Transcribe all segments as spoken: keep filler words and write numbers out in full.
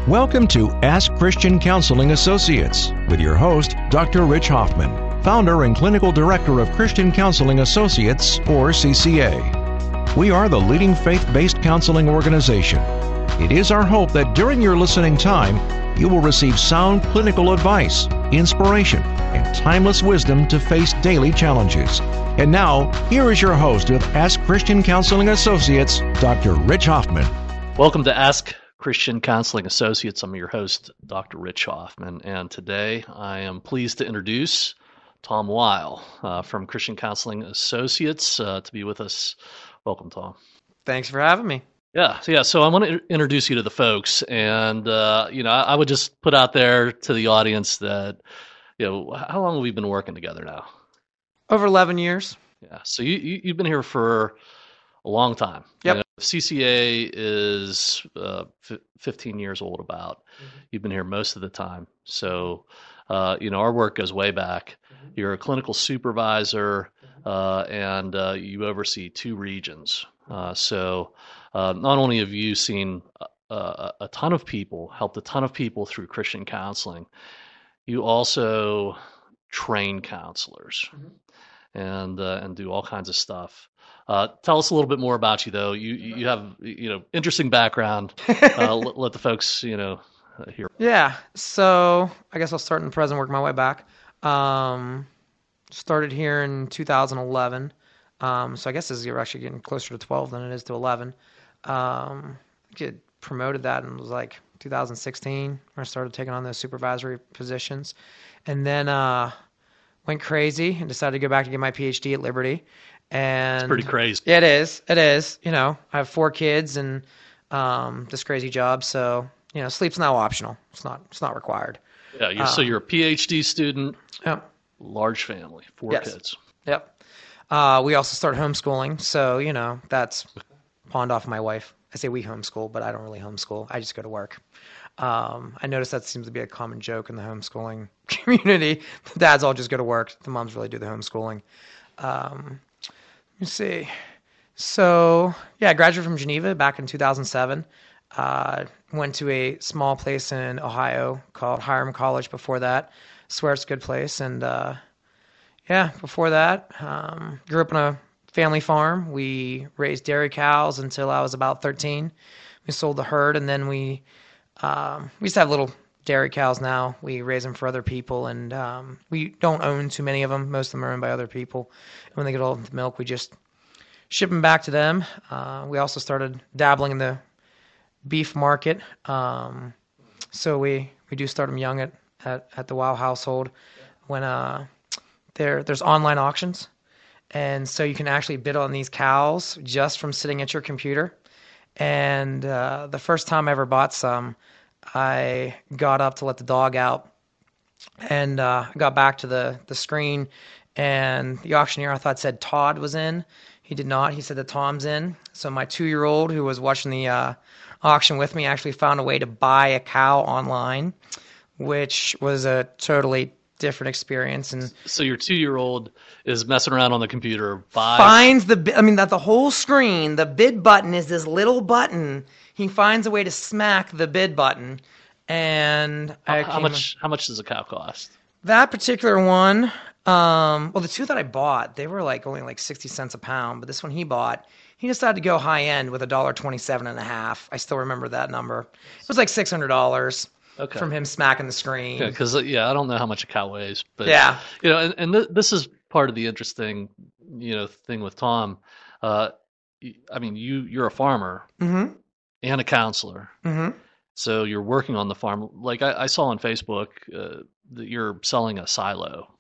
Welcome to Ask Christian Counseling Associates with your host, Doctor Rich Hoffman, founder and clinical director of Christian Counseling Associates, or C C A. We are the leading faith-based counseling organization. It is our hope that during your listening time, you will receive sound clinical advice, inspiration, and timeless wisdom to face daily challenges. And now, here is your host of Ask Christian Counseling Associates, Doctor Rich Hoffman. Welcome to Ask Christian Counseling Associates. I'm your host, Doctor Rich Hoffman, and today I am pleased to introduce Tom Weil uh, from Christian Counseling Associates uh, to be with us. Welcome, Tom. Thanks for having me. Yeah, so yeah. So I want to introduce you to the folks, and uh, you know, I, I would just put out there to the audience that, you know, how long have we been working together now? Over eleven years. Yeah. So you, you you've been here for a long time. Yep. You know, C C A is uh, f- fifteen years old about. Mm-hmm. You've been here most of the time. So, uh, you know, our work goes way back. Mm-hmm. You're a clinical supervisor, uh, and uh, you oversee two regions. Uh, so uh, not only have you seen a, a ton of people, helped a ton of people through Christian counseling, you also train counselors. Mm-hmm. and uh, and do all kinds of stuff. Uh, tell us a little bit more about you, though. You you have you know interesting background. Uh, let, let the folks you know uh, hear. Yeah. So I guess I'll start in the present, work my way back. Um, started here in two thousand eleven. Um, so I guess this is, you're actually getting closer to twelve than it is to eleven. Um, I get promoted that and it was like two thousand sixteen where I started taking on those supervisory positions, and then uh, went crazy and decided to go back to get my P H D at Liberty. And it's pretty crazy. It is. It is. You know, I have four kids and um, this crazy job. So, you know, sleep's now optional. It's not. It's not required. Yeah. You're, um, so you're a P H D student. Yep. Large family. Four yes. kids. Yep. Uh, we also start homeschooling. So, you know, that's pawned off my wife. I say we homeschool, but I don't really homeschool. I just go to work. Um, I notice that seems to be a common joke in the homeschooling community. The dads all just go to work. The moms really do the homeschooling. Um, let me see. So, yeah, I graduated from Geneva back in two thousand seven. Uh, went to a small place in Ohio called Hiram College before that. Swear it's a good place. And, uh, yeah, before that, um, grew up on a family farm. We raised dairy cows until I was about thirteen. We sold the herd, and then we um, we used to have little dairy cows now. We raise them for other people, and um, we don't own too many of them. Most of them are owned by other people. And when they get old with milk, we just ship them back to them. Uh, we also started dabbling in the beef market. Um, so we, we do start them young at, at, at the Wow household. When uh, there there's online auctions. And so you can actually bid on these cows just from sitting at your computer. And uh, the first time I ever bought some, I got up to let the dog out and uh, got back to the, the screen. And the auctioneer, I thought, said Todd was in. He did not. He said that Tom's in. So my two-year-old who was watching the uh, auction with me actually found a way to buy a cow online, which was a totally different experience. And so your two-year-old is messing around on the computer, buys finds the I mean that the whole screen, the bid button is this little button. He finds a way to smack the bid button, and how, I how much how much does a cow cost? That particular one, um, well, the two that I bought, they were like only like sixty cents a pound, but this one he bought, he decided to go high end with a dollar twenty-seven and a half. I still remember that number. It was like six hundred dollars. Okay. From him smacking the screen. Yeah, because yeah, I don't know how much a cow weighs, but yeah, you know, and, and th- this is part of the interesting, you know, thing with Tom. Uh, I mean, you you're a farmer mm-hmm. and a counselor, mm-hmm. so you're working on the farm. Like I, I saw on Facebook uh, that you're selling a silo.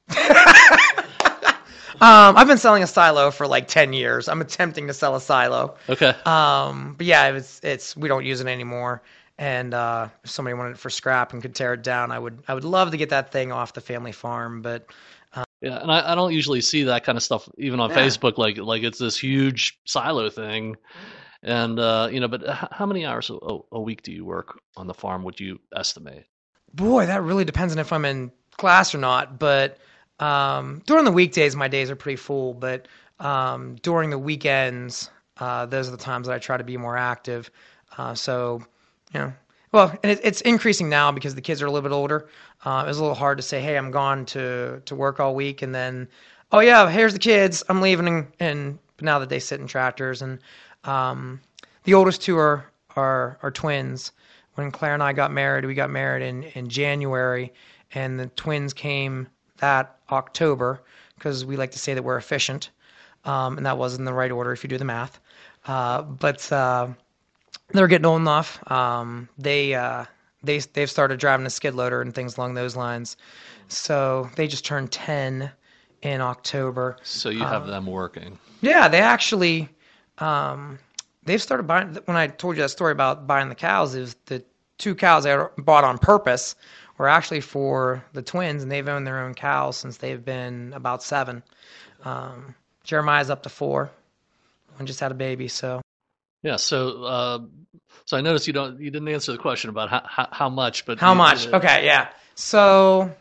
Um, I've been selling a silo for like ten years. I'm attempting to sell a silo. Okay. Um, but yeah, it's it's we don't use it anymore. And uh, if somebody wanted it for scrap and could tear it down, I would I would love to get that thing off the family farm. But uh, yeah, and I, I don't usually see that kind of stuff even on yeah. Facebook. Like like it's this huge silo thing, and uh, you know. But how many hours a, a week do you work on the farm? Would you estimate? Boy, that really depends on if I'm in class or not. But um, during the weekdays, my days are pretty full. But um, during the weekends, uh, those are the times that I try to be more active. Uh, so. You know, Well, and it, it's increasing now because the kids are a little bit older. Uh, it was a little hard to say, hey, I'm gone to, to work all week. And then, oh, yeah, here's the kids. I'm leaving. And, and now that they sit in tractors. And um, the oldest two are, are, are twins. When Claire and I got married, we got married in, in January. And the twins came that October because we like to say that we're efficient. Um, and that was in the right order if you do the math. Uh, but uh, they're getting old enough. Um, they uh, they they've started driving a skid loader and things along those lines. So they just turned ten in October. So you have um, them working. Yeah, they actually um, they've started buying. When I told you that story about buying the cows, it was the two cows I bought on purpose were actually for the twins, and they've owned their own cows since they've been about seven. Um, Jeremiah's up to four. One just had a baby, so. Yeah, so uh, so I noticed you don't you didn't answer the question about how how, how much, but how you, much? Uh, okay, yeah. So,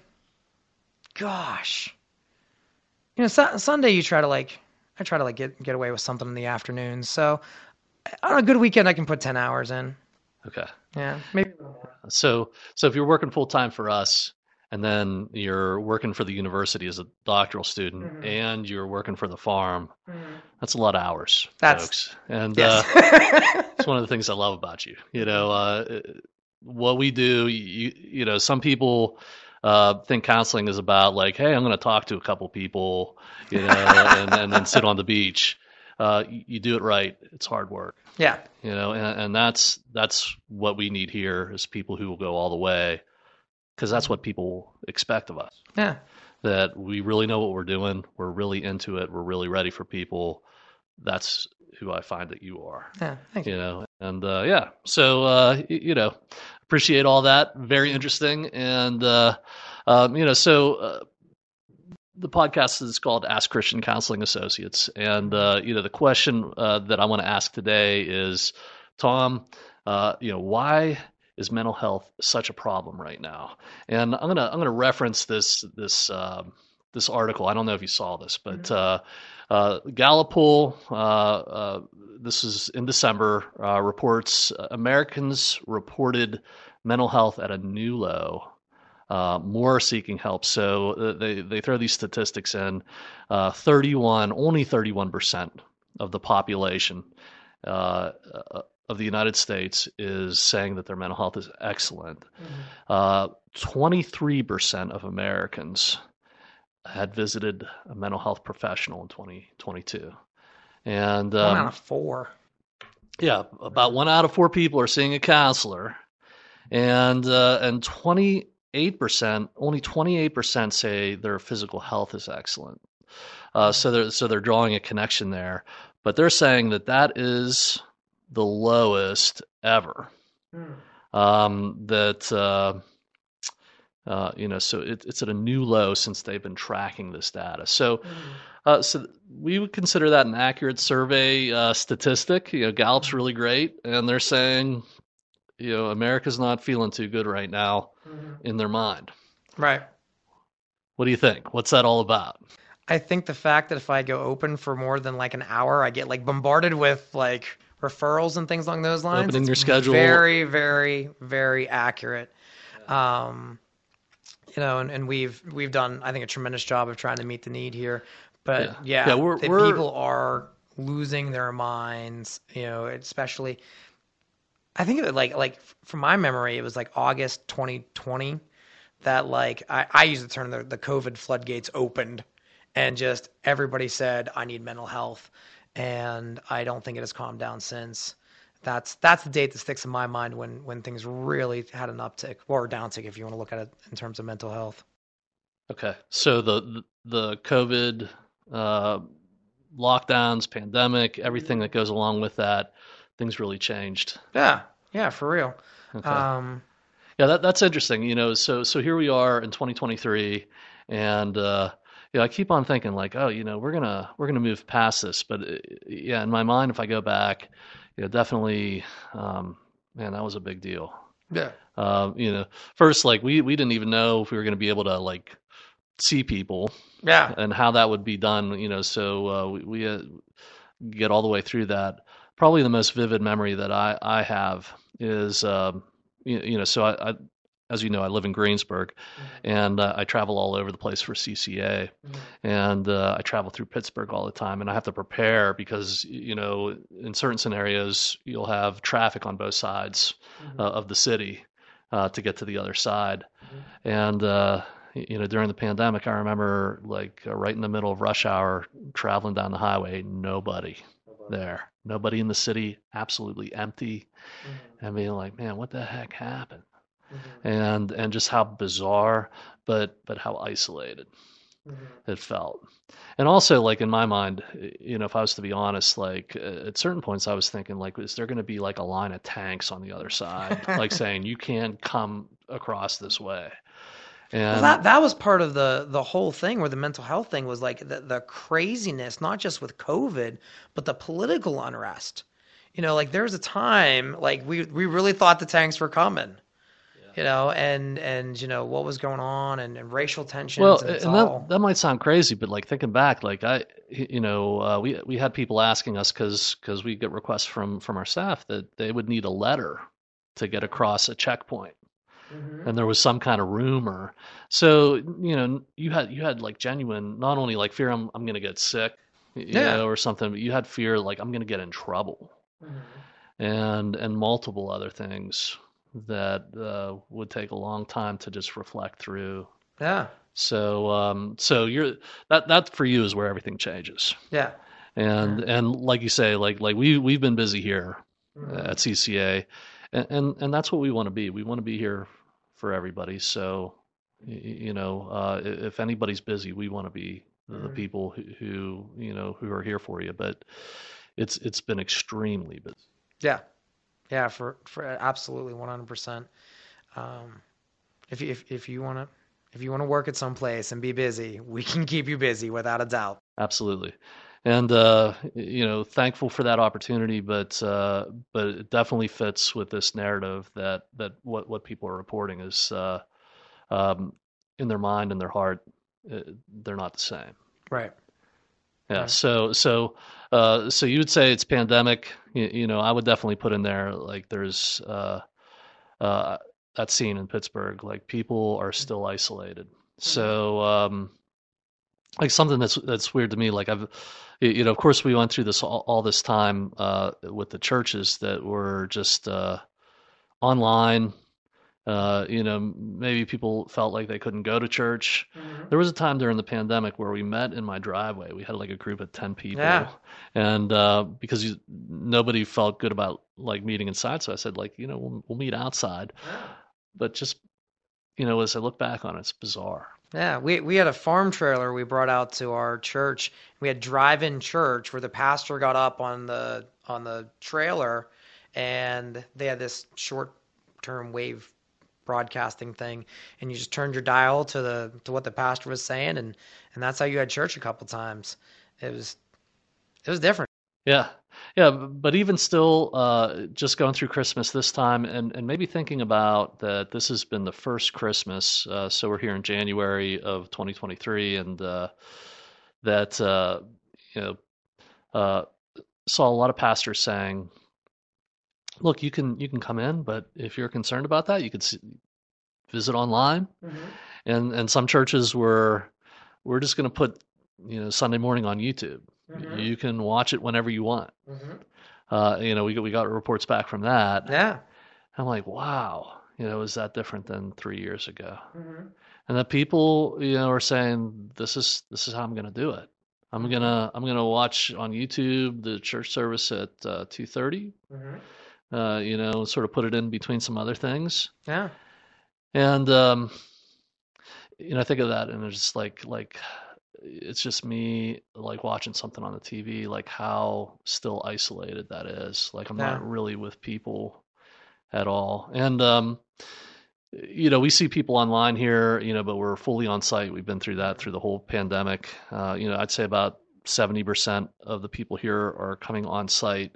gosh, you know, su- Sunday you try to like I try to like get get away with something in the afternoon. So, on a good weekend, I can put ten hours in. Okay. Yeah, maybe. So so if you're working full time for us, and then you're working for the university as a doctoral student, mm-hmm. and you're working for the farm, mm-hmm. that's a lot of hours, that's, folks. And yes. uh, it's one of the things I love about you. You know, uh, what we do, you, you know, some people uh, think counseling is about like, hey, I'm going to talk to a couple people, you know, and, and then sit on the beach. Uh, you, you do it right. It's hard work. Yeah. You know, and, and that's that's what we need here is people who will go all the way. Because that's what people expect of us. Yeah. That we really know what we're doing. We're really into it. We're really ready for people. That's who I find that you are. Yeah. Thank you. You know, and uh, yeah. So, uh, you know, appreciate all that. Very interesting. And, uh, um, you know, so uh, the podcast is called Ask Christian Counseling Associates. And, uh, you know, the question uh, that I want to ask today is, Tom, uh, you know, why is mental health such a problem right now? And I'm gonna I'm gonna reference this this uh, this article. I don't know if you saw this, but uh, uh, Gallup poll. Uh, uh, this is in December. Uh, reports uh, Americans reported mental health at a new low. Uh, more seeking help. So they they throw these statistics in. Uh, thirty-one, only thirty-one percent of the population Uh, uh, of the United States is saying that their mental health is excellent. Mm-hmm. Uh, twenty-three percent of Americans had visited a mental health professional in twenty twenty-two. And um, one out of four. Yeah, about one out of four people are seeing a counselor. And uh, and twenty-eight percent, only twenty-eight percent say their physical health is excellent. Uh, so they're so they're drawing a connection there. But they're saying that that is the lowest ever. Mm. Um, that, uh, uh, you know, so it, it's at a new low since they've been tracking this data. So, mm. uh, so we would consider that an accurate survey uh, statistic. You know, Gallup's really great, and they're saying, you know, America's not feeling too good right now mm. in their mind. Right. What do you think? What's that all about? I think the fact that if I go open for more than like an hour, I get like bombarded with like referrals and things along those lines. Opening it's your schedule. Very, very, very accurate. Um, you know, and, and we've we've done, I think, a tremendous job of trying to meet the need here. But yeah, yeah, yeah we're, the we're... people are losing their minds. You know, especially. I think it was like like from my memory, it was like August twenty twenty that like I, I use the term the, the COVID floodgates opened, and just everybody said I need mental health. And I don't think it has calmed down since. That's that's the date that sticks in my mind when when things really had an uptick or a downtick, if you want to look at it in terms of mental health. Okay, so the the COVID uh, lockdowns, pandemic, everything that goes along with that, things really changed. Yeah, yeah, for real. Okay. Um, yeah, that that's interesting. You know, so so here we are in twenty twenty-three, and. Uh, Yeah, I keep on thinking like, oh, you know, we're gonna we're gonna move past this, but uh, yeah, in my mind, if I go back, you know, definitely, um, man, that was a big deal. Yeah. Um, you know, first, like we we didn't even know if we were gonna be able to like see people. Yeah. And how that would be done. You know, so uh, we we uh, get all the way through that. Probably the most vivid memory that I I have is um, you, you know, so I, I, as you know, I live in Greensburg, and uh, I travel all over the place for C C A, and uh, I travel through Pittsburgh all the time, and I have to prepare because, you know, in certain scenarios you'll have traffic on both sides uh, of the city uh, to get to the other side, and uh, you know, during the pandemic, I remember like uh, right in the middle of rush hour, traveling down the highway, nobody there, nobody in the city, absolutely empty, and being like, man, what the heck happened? And and just how bizarre, but but how isolated it felt. And also, like in my mind, you know, if I was to be honest, like uh, at certain points, I was thinking, like, is there going to be like a line of tanks on the other side, like saying you can't come across this way? Well, And that that was part of the the whole thing where the mental health thing was like the, the craziness, not just with COVID, but the political unrest. You know, like there was a time like we we really thought the tanks were coming. You know, and and you know what was going on and, and racial tensions well, and it's and that all that might sound crazy, but like thinking back, like I, you know, uh, we we had people asking us because because we get requests from from our staff that they would need a letter to get across a checkpoint. And there was some kind of rumor. So, you know, you had you had like genuine, not only like fear I'm I'm gonna get sick, you yeah. know, or something, but you had fear like I'm gonna get in trouble, and and multiple other things that uh, would take a long time to just reflect through. Yeah. So um, so you're that that for you is where everything changes. Yeah. And Yeah. and like you say, like like we we've been busy here at C C A, and and, and that's what we want to be. We want to be here for everybody. So y- you know, uh, i- if anybody's busy, we want to be the the people who, who you know who are here for you. But it's it's been extremely busy. Yeah. Yeah, for for absolutely one hundred percent. Um, if you if, if you want to if you want to work at some place and be busy, we can keep you busy without a doubt. Absolutely. And uh, you know, thankful for that opportunity, but uh, but it definitely fits with this narrative that that what what people are reporting is uh, um, in their mind and their heart, uh, they're not the same. Right. Yeah. Right. So so uh, so you would say it's pandemic. You, you know, I would definitely put in there like there's uh, uh, that scene in Pittsburgh. Like people are still isolated. So um, like something that's that's weird to me. Like I've, you know, of course we went through this all, all this time uh, with the churches that were just uh, online. Uh, you know, maybe people felt like they couldn't go to church. There was a time during the pandemic where we met in my driveway. We had like a group of ten Yeah. people, and uh, because you, nobody felt good about like meeting inside, so I said like, you know, we'll we'll meet outside. But just, you know, as I look back on it, it's bizarre. Yeah, we we had a farm trailer we brought out to our church. We had drive-in church where the pastor got up on the on the trailer and they had this short-term wave broadcasting thing and you just turned your dial to the to what the pastor was saying and and that's how you had church a couple times. It was it was different. Yeah. Yeah, but even still, uh, just going through Christmas this time and, and maybe thinking about that this has been the first Christmas. Uh, so we're here in January of twenty twenty-three, and uh, that, uh, you know, uh, saw a lot of pastors saying, look, you can you can come in, but if you're concerned about that, you could s visit online. And and some churches were, we're just going to put, you know, Sunday morning on YouTube. You can watch it whenever you want. Uh, you know, we got, we got reports back from that. Yeah. I'm like, wow, you know, is that different than three years ago? And that people, you know, are saying this is this is how I'm going to do it. I'm gonna I'm gonna watch on YouTube the church service at uh, two thirty. Uh, you know, sort of put it in between some other things. Yeah. And um, you know, I think of that, and it's just like like it's just me like watching something on the T V, like how still isolated that is. Like I'm Yeah. not really with people at all. And um, you know, we see people online here, you know, but we're fully on site. We've been through that through the whole pandemic. Uh, you know, I'd say about seventy percent of the people here are coming on site.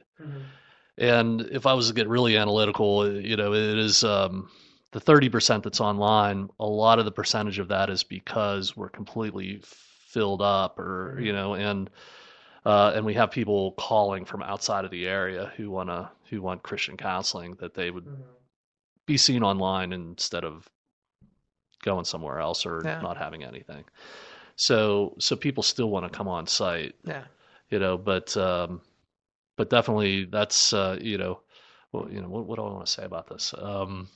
And if I was to get really analytical, you know, it is um, the thirty percent that's online. A lot of the percentage of that is because we're completely filled up, or you know, and uh, and we have people calling from outside of the area who wanna who want Christian counseling that they would be seen online instead of going somewhere else or Yeah. not having anything. So so people still want to come on site, Yeah. you know, but um, but definitely that's uh, you know, well, you know, what, what do I want to say about this? Um,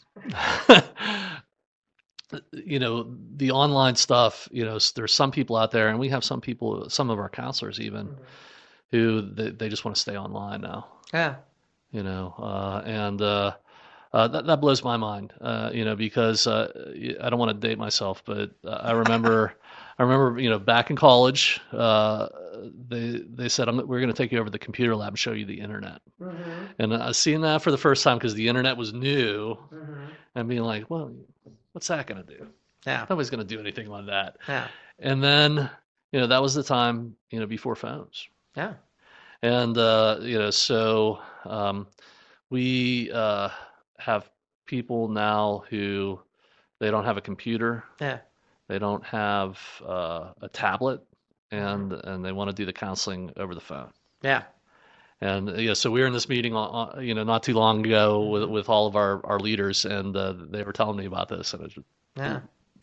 you know, the online stuff, you know, s- there's some people out there, and we have some people, some of our counselors even, who they, they just want to stay online now, Yeah. you know, uh, and uh, uh, that that blows my mind, uh, you know, because uh, y- I don't want to date myself, but uh, I remember, I remember, you know, back in college, uh, they they said, I'm, we're going to take you over to the computer lab and show you the internet, Mm-hmm. and I seen that for the first time because the internet was new, Mm-hmm. and being like, well, what's that going to do? Yeah. Nobody's going to do anything like that. Yeah. And then, you know, that was the time, you know, before phones. Yeah. And, uh, you know, so um, we uh, have people now who they don't have a computer, Yeah. they don't have uh, a tablet, and and they want to do the counseling over the phone. Yeah. And yeah, so we were in this meeting, uh, you know, not too long ago with with all of our, our leaders, and uh, they were telling me about this, and it was Yeah.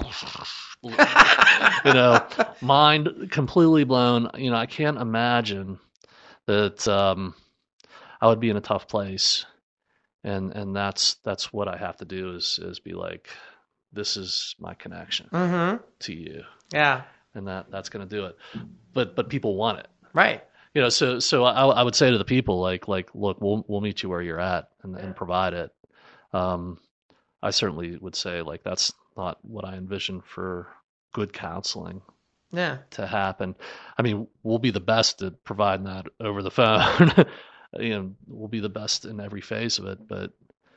you know, mind completely blown. You know, I can't imagine that um, I would be in a tough place, and and that's that's what I have to do is is be like, this is my connection Mm-hmm. to you, Yeah. and that that's going to do it. But but people want it, Right. you know. So so I, I would say to the people like like look, we'll we'll meet you where you're at and, and provide it. Um, I certainly would say like that's not what I envision for good counseling Yeah. to happen. I mean, we'll be the best at providing that over the phone. You know, we'll be the best in every phase of it, but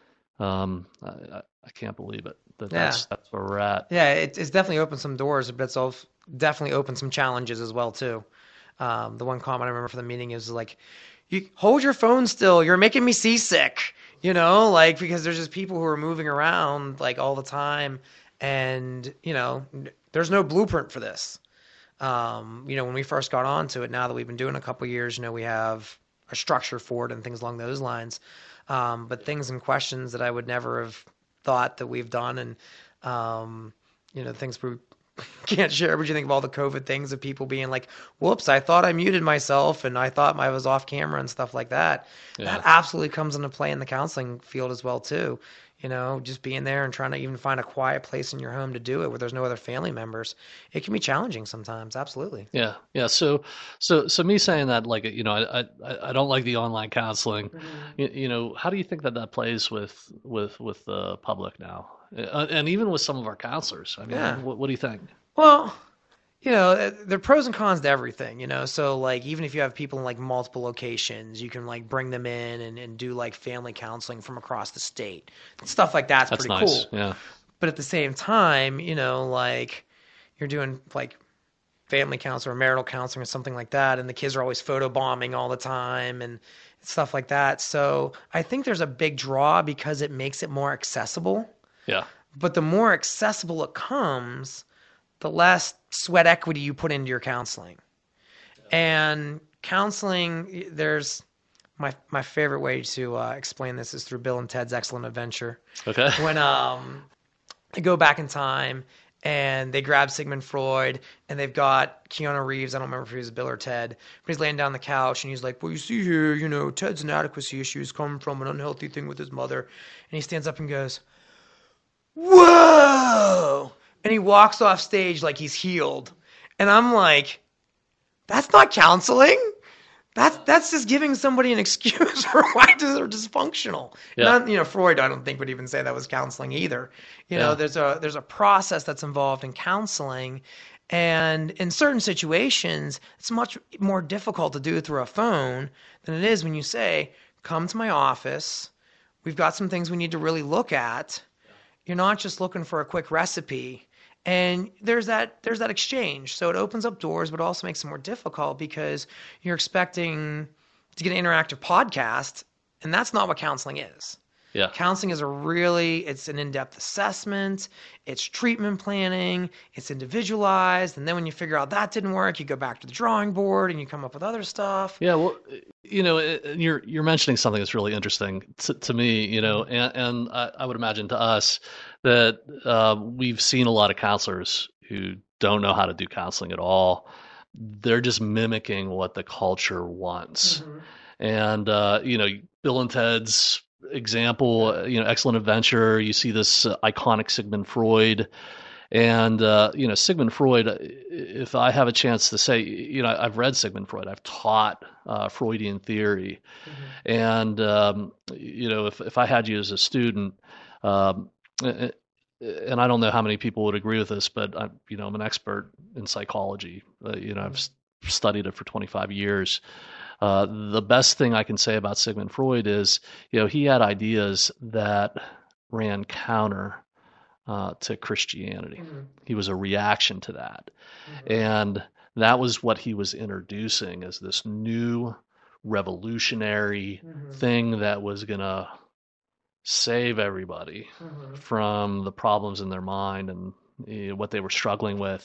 um, I, I I can't believe it that Yeah. that's that's where we're at. Yeah. It, it's definitely opened some doors, but it's also definitely opened some challenges as well too. Um, the one comment I remember from the meeting is like, "You hold your phone still. You're making me seasick." You know, like because there's just people who are moving around like all the time, and you know, n- there's no blueprint for this. Um, you know, when we first got onto it, now that we've been doing a couple of years, you know, we have a structure for it and things along those lines. Um, but things and questions that I would never have thought that we've done, and um, you know, things we can't share. What do you think of all the COVID things of people being like, "Whoops, I thought I muted myself and I thought I was off camera" and stuff like that? Yeah. That absolutely comes into play in the counseling field as well too. You know, just being there and trying to even find a quiet place in your home to do it where there's no other family members. It can be challenging sometimes. Absolutely. Yeah, yeah. So, so, so me saying that, like, you know, I, I, I don't like the online counseling. You, you know, how do you think that that plays with, with, with the public now, uh, and even with some of our counselors? I mean, Yeah. what, what do you think? Well, you know, uh, there are pros and cons to everything, you know. So like even if you have people in like multiple locations, you can like bring them in and, and do like family counseling from across the state. Stuff like that's, That's pretty nice. cool. Yeah, But at the same time, you know, like you're doing like family counseling or marital counseling or something like that, and the kids are always photobombing all the time and stuff like that. So I think there's a big draw because it makes it more accessible. yeah, But the more accessible it comes, the less sweat equity you put into your counseling. And counseling, there's my my favorite way to uh, explain this is through Bill and Ted's Excellent Adventure. okay, When um they go back in time and they grab Sigmund Freud and they've got Keanu Reeves. I don't remember if he was Bill or Ted, but he's laying down on the couch and he's like, "Well, you see here, you know, Ted's inadequacy issues come from an unhealthy thing with his mother," and he stands up and goes, "Whoa!" And he walks off stage like he's healed. And I'm like, that's not counseling. That's that's just giving somebody an excuse for why they're dysfunctional. Yeah. Not, you know, Freud, I don't think would even say that was counseling either. You know, Yeah. there's a there's a process that's involved in counseling, and in certain situations, it's much more difficult to do it through a phone than it is when you say, "Come to my office. We've got some things we need to really look at." You're not just looking for a quick recipe. And there's that there's that exchange. So it opens up doors, but also makes it more difficult because you're expecting to get an interactive podcast, and that's not what counseling is. Yeah. Counseling is a really, it's an in-depth assessment, it's treatment planning, it's individualized, and then when you figure out that didn't work, you go back to the drawing board and you come up with other stuff. Yeah, well, you know, you're you're mentioning something that's really interesting to, to me, you know, and, and I, I would imagine to us that uh, we've seen a lot of counselors who don't know how to do counseling at all. They're just mimicking what the culture wants. Mm-hmm. And, uh, you know, Bill and Ted's example, you know, Excellent Adventure, you see this uh, iconic Sigmund Freud. And, uh, you know, Sigmund Freud, if I have a chance to say, you know, I've read Sigmund Freud, I've taught uh, Freudian theory. Mm-hmm. And, um, you know, if, if I had you as a student, um, and I don't know how many people would agree with this, but I'm, you know, I'm an expert in psychology. Uh, you know, mm-hmm. I've studied it for twenty-five years. Uh, the best thing I can say about Sigmund Freud is, you know, he had ideas that ran counter Uh, to Christianity. Mm-hmm. He was a reaction to that. Mm-hmm. And that was what he was introducing as this new revolutionary mm-hmm. thing that was going to save everybody mm-hmm. from the problems in their mind and you know, what they were struggling with.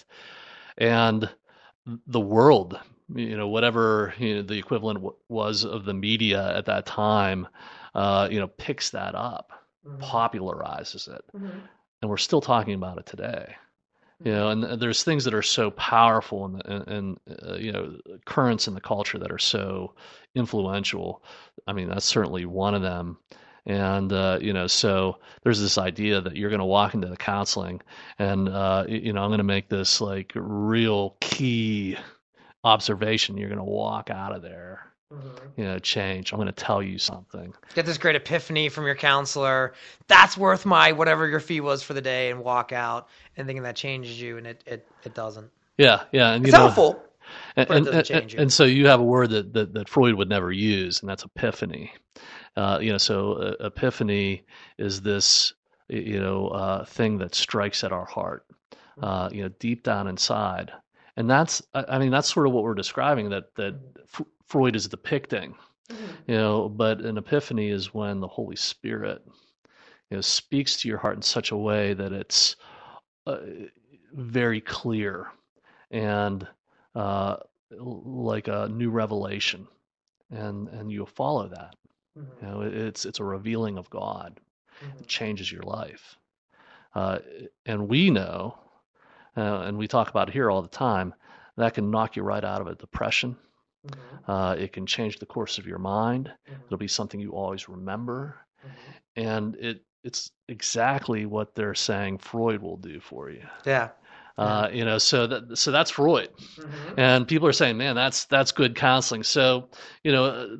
And the world, you know, whatever you know, the equivalent w- was of the media at that time, uh, you know, picks that up, mm-hmm. popularizes it. Mm-hmm. And we're still talking about it today, you know. And there's things that are so powerful and and, and uh, you know currents in the culture that are so influential. I mean, that's certainly one of them. And uh, you know, so there's this idea that you're going to walk into the counseling, and uh, you know, I'm going to make this like real key observation. You're going to walk out of there. Mm-hmm. You know, change. I'm going to tell you something. Get this great epiphany from your counselor. That's worth my whatever your fee was for the day, and walk out and thinking that changes you, and it it, it doesn't. Yeah, yeah, and it's you know, helpful, and, but it doesn't and, change you. And so you have a word that that, that Freud would never use, and that's epiphany. Uh, you know, so uh, epiphany is this you know uh, thing that strikes at our heart, uh, you know, deep down inside, and that's I mean that's sort of what we're describing that that. Mm-hmm. Freud is depicting, mm-hmm. you know, but an epiphany is when the Holy Spirit, you know, speaks to your heart in such a way that it's uh, very clear and uh, like a new revelation, and and you follow that. Mm-hmm. You know, it's it's a revealing of God. Mm-hmm. It changes your life, uh, and we know, uh, and we talk about it here all the time, that can knock you right out of a depression. Mm-hmm. Uh, it can change the course of your mind. Mm-hmm. It'll be something you always remember. Mm-hmm. And it it's exactly what they're saying Freud will do for you. Yeah. Uh, you know, so that so that's Freud. Mm-hmm. And people are saying, man, that's that's good counseling. So, you know,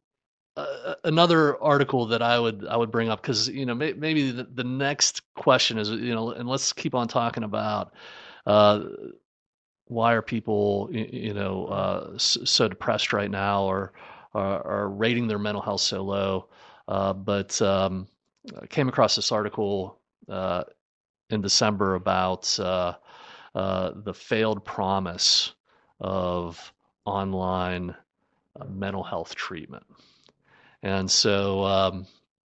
uh, another article that I would I would bring up, because, you know, may, maybe the, the next question is, you know, and let's keep on talking about uh why are people, you know, uh, so depressed right now, or are, are rating their mental health so low? Uh, but um, I came across this article uh, in December about uh, uh, the failed promise of online uh, mental health treatment. And so um,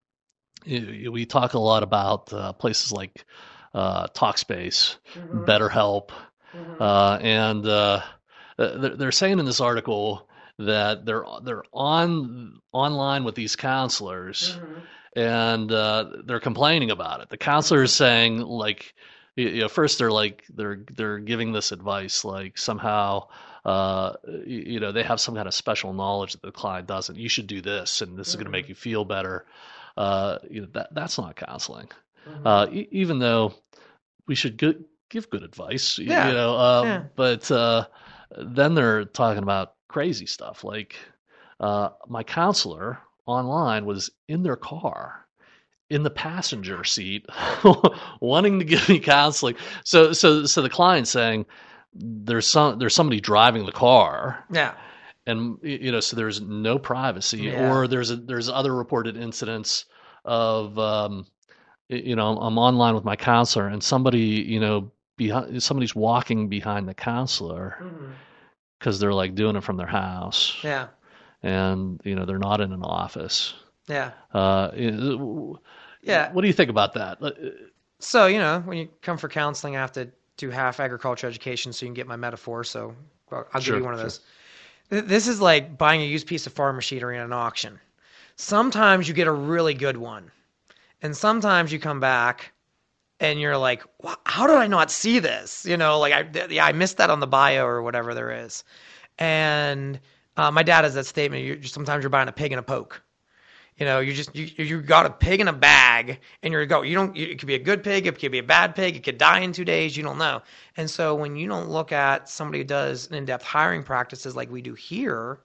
we talk a lot about uh, places like uh, Talkspace, mm-hmm. BetterHelp. Mm-hmm. Uh, and uh, they're saying in this article that they're they're on online with these counselors, mm-hmm. and uh, they're complaining about it. The counselor is saying, like, you know, first they're like they're they're giving this advice like somehow, uh, you know, they have some kind of special knowledge that the client doesn't. You should do this, and this mm-hmm. is going to make you feel better. Uh, you know, that that's not counseling, mm-hmm. uh, e- even though we should go. give good advice, yeah. you know, um, yeah. but uh, then they're talking about crazy stuff. Like uh, my counselor online was in their car, in the passenger seat, wanting to give me counseling. So, so, so the client's saying there's some, there's somebody driving the car. Yeah. And, you know, so there's no privacy, yeah. or there's a, there's other reported incidents of, um, you know, I'm online with my counselor and somebody, you know, behind somebody's walking behind the counselor because mm-hmm. they're like doing it from their house. Yeah. And, you know, they're not in an office. Yeah. Uh, Yeah. What do you think about that? So, you know, when you come for counseling, I have to do half agriculture education so you can get my metaphor. So I'll, I'll Sure, give you one of sure. those. This is like buying a used piece of farm machinery at an auction. Sometimes you get a really good one, and sometimes you come back and you're like, wow, how did I not see this? You know, like I, yeah, I missed that on the bio or whatever there is. And uh, my dad has that statement. You're, sometimes you're buying a pig in a poke. You know, you just you you got a pig in a bag, and you're go. You don't. You, it could be a good pig. It could be a bad pig. It could die in two days. You don't know. And so when you don't look at somebody who does in-depth hiring practices like we do here,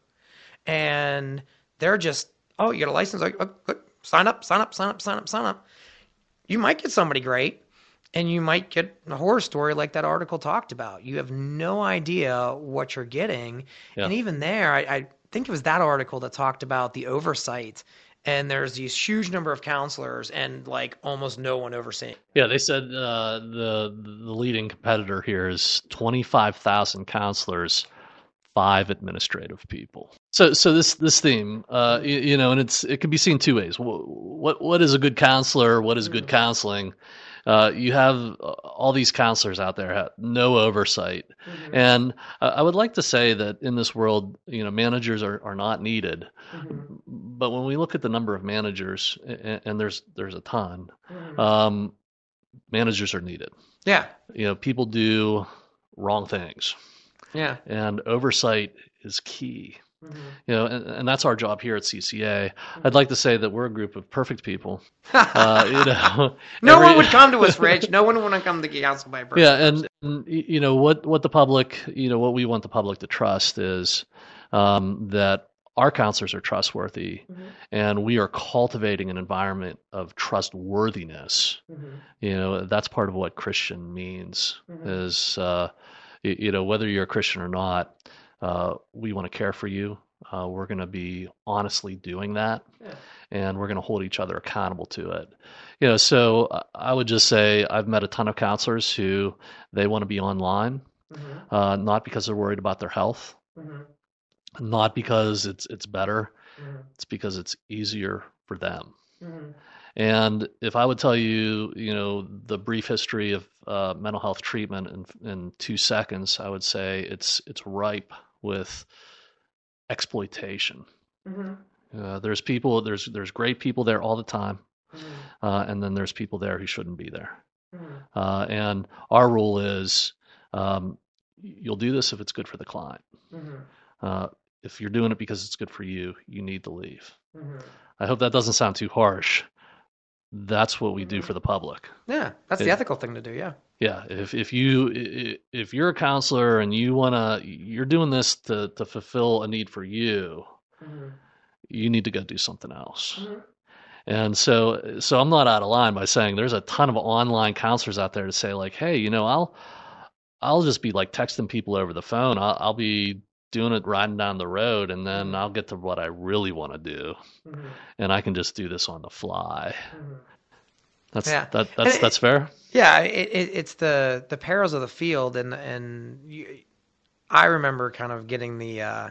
and they're just, oh, you got a license, like, oh, sign up, sign up, sign up, sign up, sign up. You might get somebody great, and you might get a horror story like that article talked about. You have no idea what you're getting. Yeah. And even there, I, I think it was that article that talked about the oversight. And there's these huge number of counselors and like almost no one overseeing. Yeah, they said uh, the the leading competitor here is twenty-five thousand counselors, five administrative people. So so this this theme, uh, you, you know, and it's it can be seen two ways. What what is a good counselor? What is good counseling? Uh, you have all these counselors out there have no oversight, mm-hmm. and uh, I would like to say that in this world, you know, managers are, are not needed. Mm-hmm. But when we look at the number of managers, and, and there's there's a ton, mm-hmm. um, managers are needed. Yeah, you know, people do wrong things. Yeah, and oversight is key. Mm-hmm. You know, and, and that's our job here at C C A. Mm-hmm. I'd like to say that we're a group of perfect people. uh, you know, no every... one would come to us, Rich. No one would want to come to get counseled by a person. Yeah, and, and you know what, what the public, you know, what we want the public to trust is um, that our counselors are trustworthy, mm-hmm. and we are cultivating an environment of trustworthiness. Mm-hmm. You know, that's part of what Christian means. Mm-hmm. Is uh, you, you know, whether you're a Christian or not. Uh, we want to care for you. Uh, we're going to be honestly doing that, yeah. and we're going to hold each other accountable to it. You know, so I would just say I've met a ton of counselors who they want to be online, mm-hmm. uh, not because they're worried about their health, mm-hmm. not because it's it's better, mm-hmm. it's because it's easier for them. Mm-hmm. And if I would tell you, you know, the brief history of uh, mental health treatment in, in two seconds, I would say it's it's ripe with exploitation. Mm-hmm. Uh, there's people, there's there's great people there all the time, mm-hmm. uh, and then there's people there who shouldn't be there. Mm-hmm. Uh, and our rule is, um, you'll do this if it's good for the client. Mm-hmm. Uh, if you're doing it because it's good for you, you need to leave. Mm-hmm. I hope that doesn't sound too harsh. That's what we do for the public. Yeah, that's it, the ethical thing to do. Yeah. Yeah, if if you if you're a counselor and you wanna you're doing this to to fulfill a need for you, mm-hmm. you need to go do something else. Mm-hmm. And so so I'm not out of line by saying there's a ton of online counselors out there to say like, hey, you know, I'll I'll just be like texting people over the phone. I'll, I'll be doing it riding down the road, and then I'll get to what I really want to do, mm-hmm. and I can just do this on the fly. Mm-hmm. That's yeah. that that's it, that's fair. Yeah, it, it, it's the the perils of the field, and and you, I remember kind of getting the uh,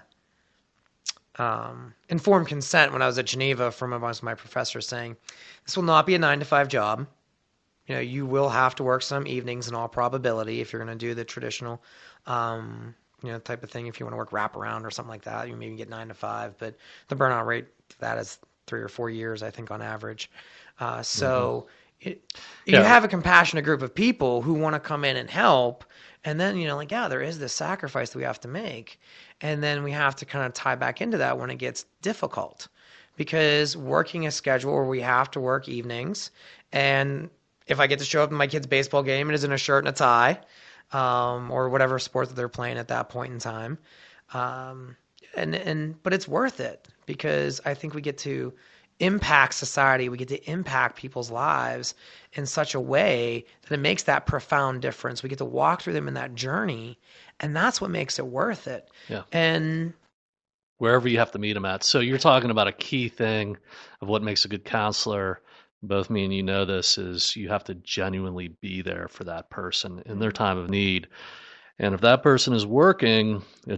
um, informed consent when I was at Geneva from amongst my professors saying, this will not be a nine to five job. You know, you will have to work some evenings in all probability if you're going to do the traditional, um, you know, type of thing. If you want to work wraparound or something like that, you maybe get nine to five, but the burnout rate for that is three or four years, I think, on average. Uh, so. Mm-hmm. It, you yeah. have a compassionate group of people who want to come in and help, and then, you know, like, yeah, there is this sacrifice that we have to make, and then we have to kind of tie back into that when it gets difficult, because working a schedule where we have to work evenings, and if I get to show up in my kid's baseball game, it is in a shirt and a tie, um, or whatever sport that they're playing at that point in time, um, and and but it's worth it, because I think we get to impact society, we get to impact people's lives in such a way that it makes that profound difference. We get to walk through them in that journey, and that's what makes it worth it. Yeah. And wherever you have to meet them at. So you're talking about a key thing of what makes a good counselor. Both me and you know this, is you have to genuinely be there for that person in their time of need. And if that person is working, it's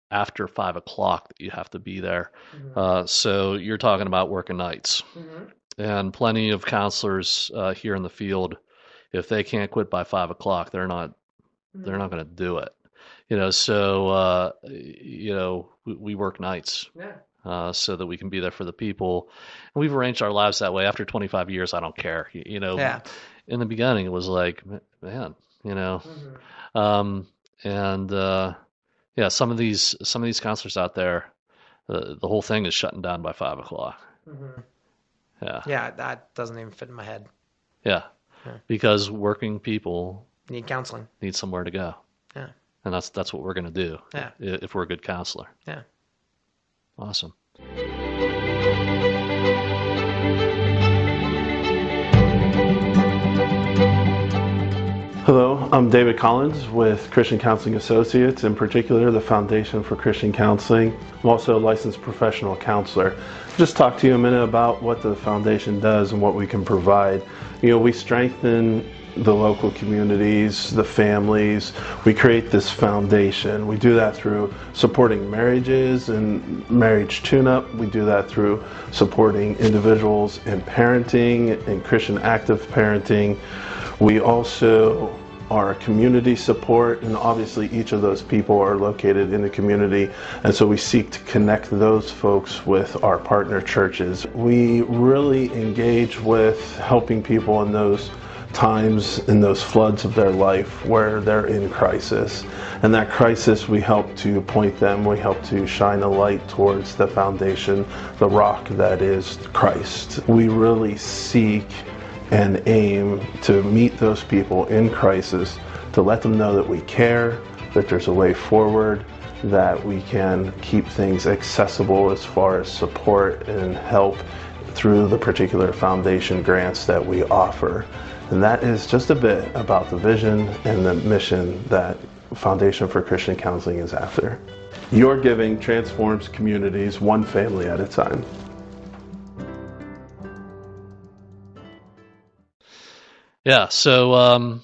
after five o'clock that you have to be there. Mm-hmm. Uh, so you're talking about working nights, Mm-hmm. and plenty of counselors uh, here in the field, if they can't quit by five o'clock, they're not they're not going to do it. You know, so uh, you know we, we work nights. Yeah. Uh, so that we can be there for the people. And we've arranged our lives that way. After twenty-five years, I don't care. You, you know, Yeah. in the beginning, it was like, man, you know, Mm-hmm. um, and uh, yeah, some of these some of these counselors out there, the the whole thing is shutting down by five o'clock. Mm-hmm. Yeah, Yeah, that doesn't even fit in my head. yeah, Yeah. because working people You need counseling. need somewhere to go, Yeah. and that's that's what we're going to do. Yeah. i- if we're a good counselor. Yeah. Awesome. Hello, I'm David Collins with Christian Counseling Associates, in particular the Foundation for Christian Counseling. I'm also a licensed professional counselor. Just talk to you a minute about what the foundation does and what we can provide. You know, we strengthen the local communities, the families. We create this foundation. We do that through supporting marriages and marriage tune-up. We do that through supporting individuals in parenting and Christian active parenting. We also are community support, and obviously each of those people are located in the community, and so we seek to connect those folks with our partner churches. We really engage with helping people in those times, in those floods of their life where they're in crisis. And that crisis, we help to point them, we help to shine a light towards the foundation, the rock that is Christ. We really seek and aim to meet those people in crisis, to let them know that we care, that there's a way forward, that we can keep things accessible as far as support and help through the particular foundation grants that we offer. And that is just a bit about the vision and the mission that Foundation for Christian Counseling is after. Your giving transforms communities one family at a time. Yeah, so um,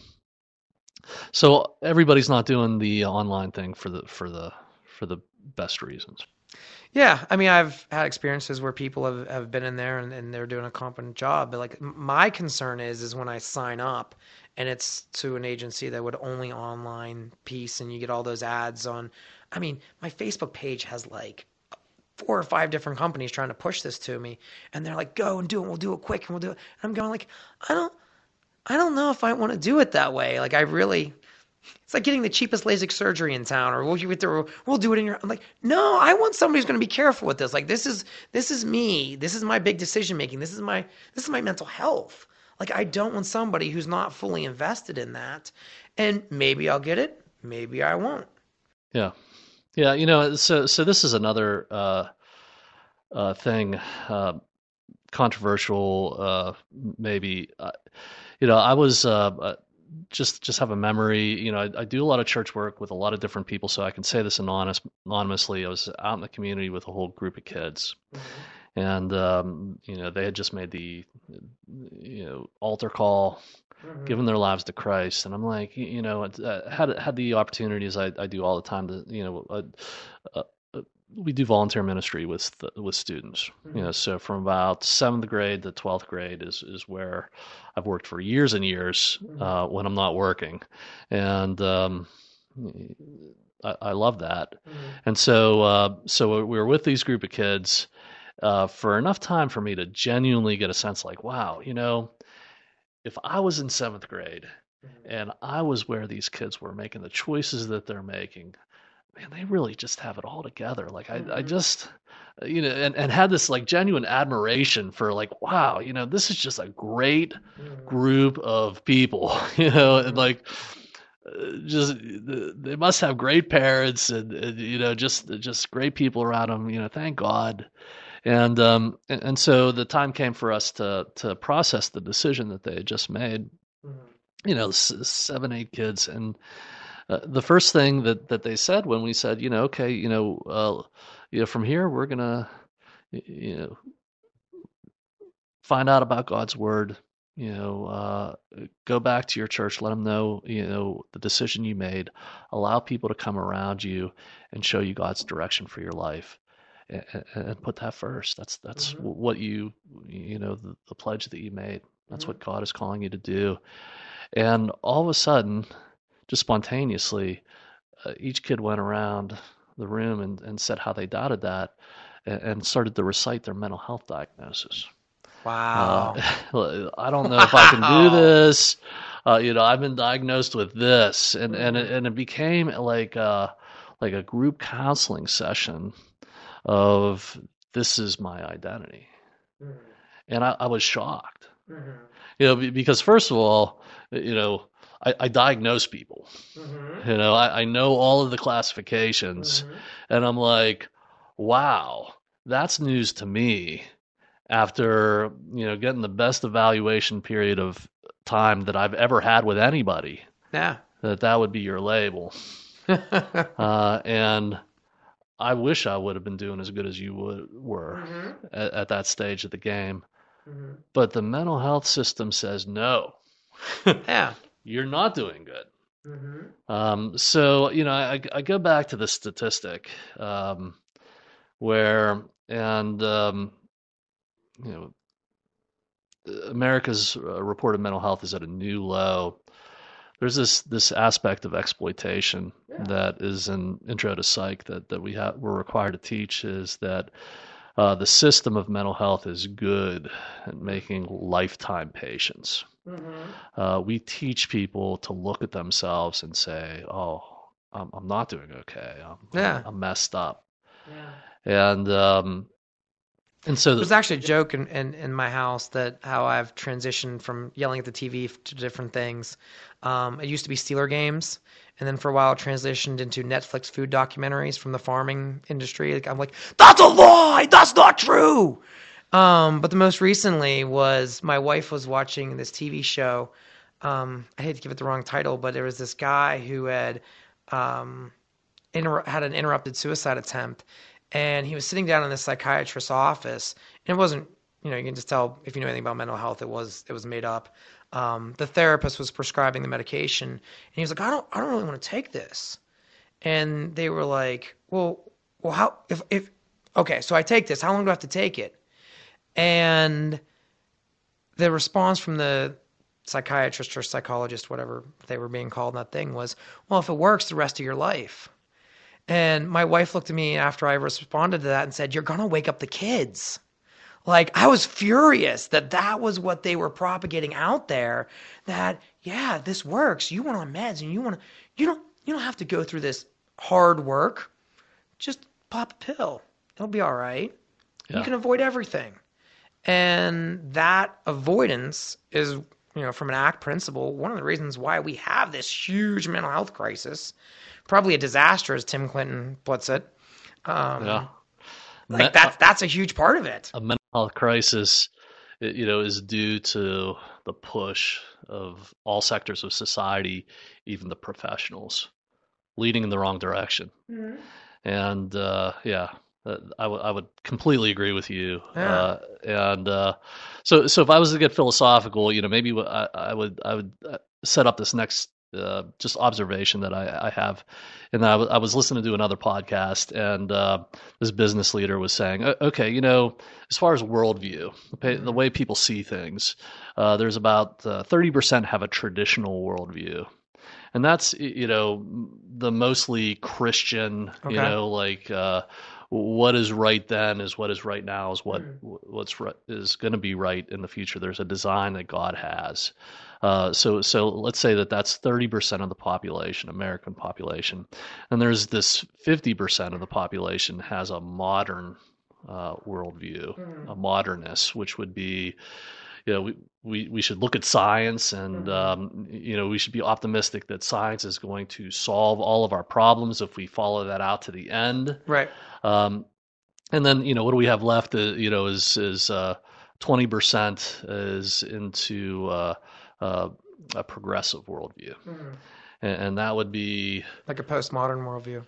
so everybody's not doing the online thing for the for the for the best reasons. Yeah, I mean, I've had experiences where people have, have been in there and, and they're doing a competent job. But like, m- my concern is, is when I sign up and it's to an agency that would only online piece and you get all those ads on. I mean, my Facebook page has like four or five different companies trying to push this to me, and they're like, "Go and do it. We'll do it quick, and we'll do it." And I'm going like, I don't, I don't know if I want to do it that way. Like, I really. It's like getting the cheapest LASIK surgery in town, or we'll give it to, we'll do it in your. I'm like, no, I want somebody who's going to be careful with this. Like, this is this is me. This is my big decision making. This is my this is my mental health. Like, I don't want somebody who's not fully invested in that. And maybe I'll get it. Maybe I won't. Yeah, yeah. You know, so so this is another uh, uh, thing, uh, controversial, uh, maybe. Uh, you know, I was. Uh, just just have a memory. You know, I, I do a lot of church work with a lot of different people, so I can say this anonymous, anonymously. I was out in the community with a whole group of kids, mm-hmm. and um, you know, they had just made the you know altar call, mm-hmm. giving their lives to Christ, and I'm like, you, you know, uh, had had the opportunities I, I do all the time to you know. Uh, uh, we do volunteer ministry with the, with students, mm-hmm. you know. So from about seventh grade to twelfth grade is is where I've worked for years and years mm-hmm. uh, when I'm not working, and um, I, I love that. Mm-hmm. And so uh, so we were with these group of kids uh, for enough time for me to genuinely get a sense, like, wow, you know, if I was in seventh grade mm-hmm. and I was where these kids were making the choices that they're making. Man, they really just have it all together. Like I, mm-hmm. I just, you know, and, and had this like genuine admiration for like, wow, you know, this is just a great mm-hmm. group of people, you know, mm-hmm. and like, uh, just they must have great parents and, and you know, just just great people around them. You know, thank God. And um and, and so the time came for us to to process the decision that they had just made. Mm-hmm. You know, s- seven, eight kids and. Uh, the first thing that, that they said when we said, you know, okay, you know, uh, you know, from here we're gonna, you know, find out about God's word, You know, uh, go back to your church, let them know, you know, the decision you made. Allow people to come around you and show you God's direction for your life, and, and put that first. That's that's Mm-hmm. what you, you know, the, the pledge that you made. That's Mm-hmm. what God is calling you to do. And all of a sudden, just spontaneously, uh, each kid went around the room and, and said how they doubted that, and, and started to recite their mental health diagnosis. Uh, Wow. I don't know if I can do Wow. this. Uh, you know, I've been diagnosed with this, and and it, Mm-hmm. and it became like a, like a group counseling session of this is my identity, and I, I was shocked. Mm-hmm. You know, because first of all, you know, I, I diagnose people. Mm-hmm. You know, I, I know all of the classifications, Mm-hmm. and I'm like, wow, that's news to me after, you know, getting the best evaluation period of time that I've ever had with anybody, Yeah. that that would be your label. Uh, and I wish I would have been doing as good as you would, were Mm-hmm. at, at that stage of the game. Mm-hmm. But the mental health system says no, Yeah. you're not doing good. Mm-hmm. Um, so, you know, I, I go back to the statistic um, where, and, um, you know, America's uh, reported mental health is at a new low. There's this this aspect of exploitation Yeah. that is in Intro to Psych that that we have we're required to teach, is that uh, the system of mental health is good at making lifetime patients. Mm-hmm. Uh, we teach people to look at themselves and say, "Oh, I'm, I'm not doing okay. I'm, I'm Yeah. I'm messed up," Yeah. and um, and so There's the, actually a joke in, in, in my house that how I've transitioned from yelling at the T V to different things. Um, it used to be Steeler games, and then for a while it transitioned into Netflix food documentaries from the farming industry. Like, I'm like, that's a lie. That's not true. Um, but the most recently was my wife was watching this T V show. Um, I hate to give it the wrong title, but there was this guy who had um, inter- had an interrupted suicide attempt, and he was sitting down in this psychiatrist's office, and it wasn't, you know, you can just tell if you know anything about mental health, it was it was made up. Um, the therapist was prescribing the medication, and he was like, I don't I don't really want to take this, and they were like, well, well, how if if okay, so I take this, how long do I have to take it? And the response from the psychiatrist or psychologist, whatever they were being called in that thing, was, well, if it works the rest of your life. And my wife looked at me after I responded to that and said, you're going to wake up the kids. Like, I was furious that that was what they were propagating out there, that, yeah, this works. You went on meds and you want to, you don't, you don't have to go through this hard work. Just pop a pill. It'll be all right. You yeah, can avoid everything. And that avoidance is, you know, from an ACT principle, one of the reasons why we have this huge mental health crisis. Probably a disaster, as Tim Clinton puts it. Um, yeah. like Me- that's that's a huge part of it. a mental health crisis, you know, is due to the push of all sectors of society, even the professionals, leading in the wrong direction. Mm-hmm. And uh, yeah, uh, I would I would completely agree with you. Yeah. Uh, and uh, so so if I was to get philosophical, you know, maybe I, I would I would set up this next uh, just observation that I, I have, and I, w- I was listening to another podcast, and uh, this business leader was saying, okay, you know, as far as worldview, the, the way people see things, uh, there's about uh, thirty percent have a traditional worldview. And that's, you know, the mostly Christian, Okay. you know, like uh, what is right then is what is right now is what what's right, is going to be right in the future. There's a design that God has. Uh, so so let's say that that's thirty percent of the population, American population, and there's this fifty percent of the population has a modern uh, worldview, a modernist, which would be, you know, we, we, we should look at science, and, um, you know, we should be optimistic that science is going to solve all of our problems if we follow that out to the end. Right. Um, and then, you know, what do we have left? Uh, you know, is is uh, twenty percent is into uh, uh, a progressive worldview, Mm-hmm. and, and that would be Like a postmodern worldview.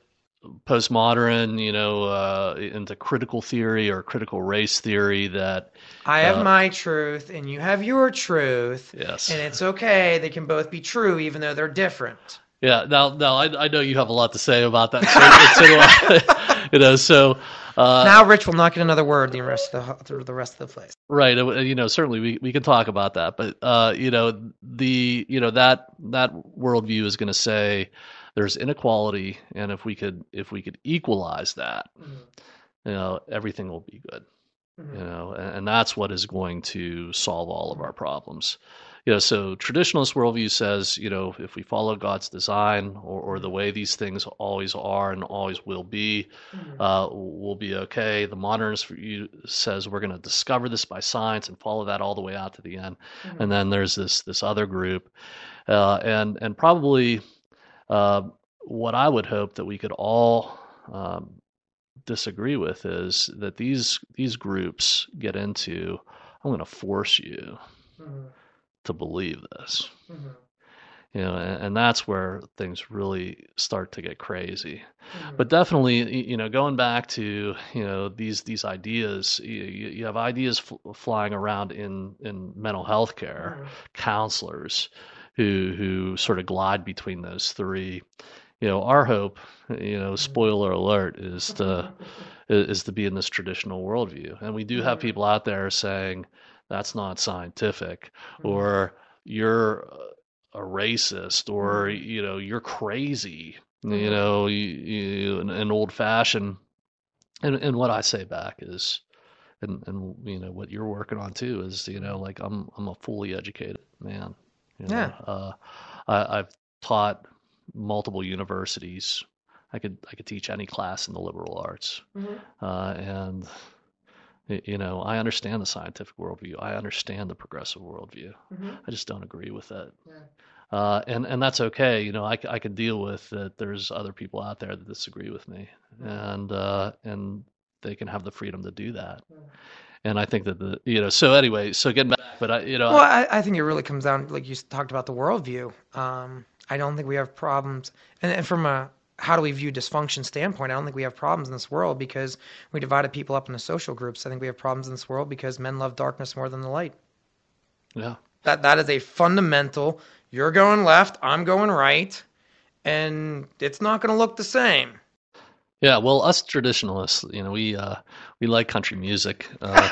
postmodern, you know, uh, into critical theory or critical race theory that I have uh, my truth and you have your truth, yes, and it's okay. They can both be true, even though they're different. yeah. Now, now I, I know you have a lot to say about that. So, so do I. You know, so uh, Now Rich will not get another word the rest of the, through the rest of the place. right. uh, You know, certainly we, we can talk about that, but uh, you know, the you know that that worldview is going to say there's inequality, and if we could if we could equalize that, you know, everything will be good. You know, and, and that's what is going to solve all of our problems. You know, so traditionalist worldview says, you know, if we follow God's design or, or the way these things always are and always will be, uh, we'll be okay. The modernist view says we're going to discover this by science and follow that all the way out to the end. And then there's this this other group, uh, and and probably uh, what I would hope that we could all um, disagree with is that these these groups get into, I'm going to force you Mm-hmm. to believe this. Mm-hmm. You know, and, and that's where things really start to get crazy. Mm-hmm. But definitely, you know, going back to, you know, these these ideas, you, you have ideas fl- flying around in in mental health care, Mm-hmm. counselors who who sort of glide between those three. You know, our hope, you know, spoiler alert, is to is to be in this traditional worldview, and we do have people out there saying that's not scientific, or you're a racist, or you know, you're crazy, you know, you, you an, an old fashioned. And and what I say back is, and and you know what you're working on too is, you know, like I'm I'm a fully educated man. You know, Yeah. uh, I, I've taught multiple universities. I could I could teach any class in the liberal arts, uh, and y- you know I understand the scientific worldview. I understand the progressive worldview. I just don't agree with it, uh, and and that's okay. You know, I, c- I can deal with that. There's other people out there that disagree with me, and uh, and they can have the freedom to do that. And I think that the you know so anyway, so getting back, but I you know Well, I, I, I think it really comes down, like you talked about the worldview. Um, I don't think we have problems, and, and from a how do we view dysfunction standpoint, I don't think we have problems in this world because we divided people up into social groups. I think we have problems in this world because men love darkness more than the light. yeah. That that is a fundamental. You're going left, I'm going right, and it's not going to look the same. Yeah, well, us traditionalists, you know, we uh, we like country music.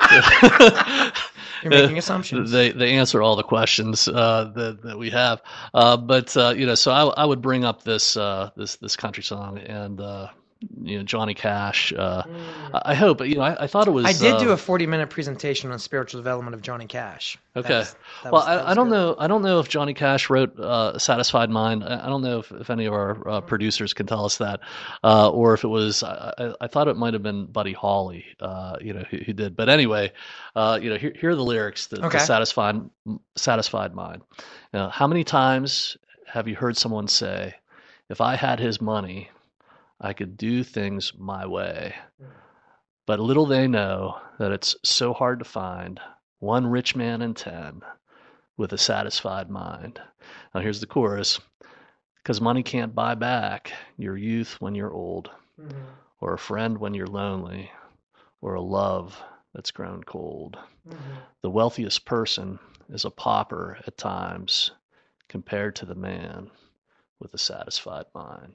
Uh, You're making assumptions. They they answer all the questions uh, that that we have, uh, but uh, you know, so I, I would bring up this uh, this this country song and uh, you know Johnny Cash. Uh, I I hope you know. I, I thought it was. I did uh, do a forty minute presentation on spiritual development of Johnny Cash. That Okay. was- that Well, was- that I, I was don't good. know. I don't know if Johnny Cash wrote uh, "Satisfied Mind." I I don't know if, if any of our uh, producers can tell us that, uh, or if it was. I, I, I thought it might have been Buddy Holly, uh, you know, who, who did. But anyway, uh, you know, here, here are the lyrics to, Okay. to "Satisfied Satisfied Mind." You know, how many times have you heard someone say, "If I had his money, I could do things my way"? But little they know that it's so hard to find one rich man in ten with a satisfied mind. Now here's the chorus. Because money can't buy back your youth when you're old, or a friend when you're lonely, or a love that's grown cold. The wealthiest person is a pauper at times compared to the man with a satisfied mind.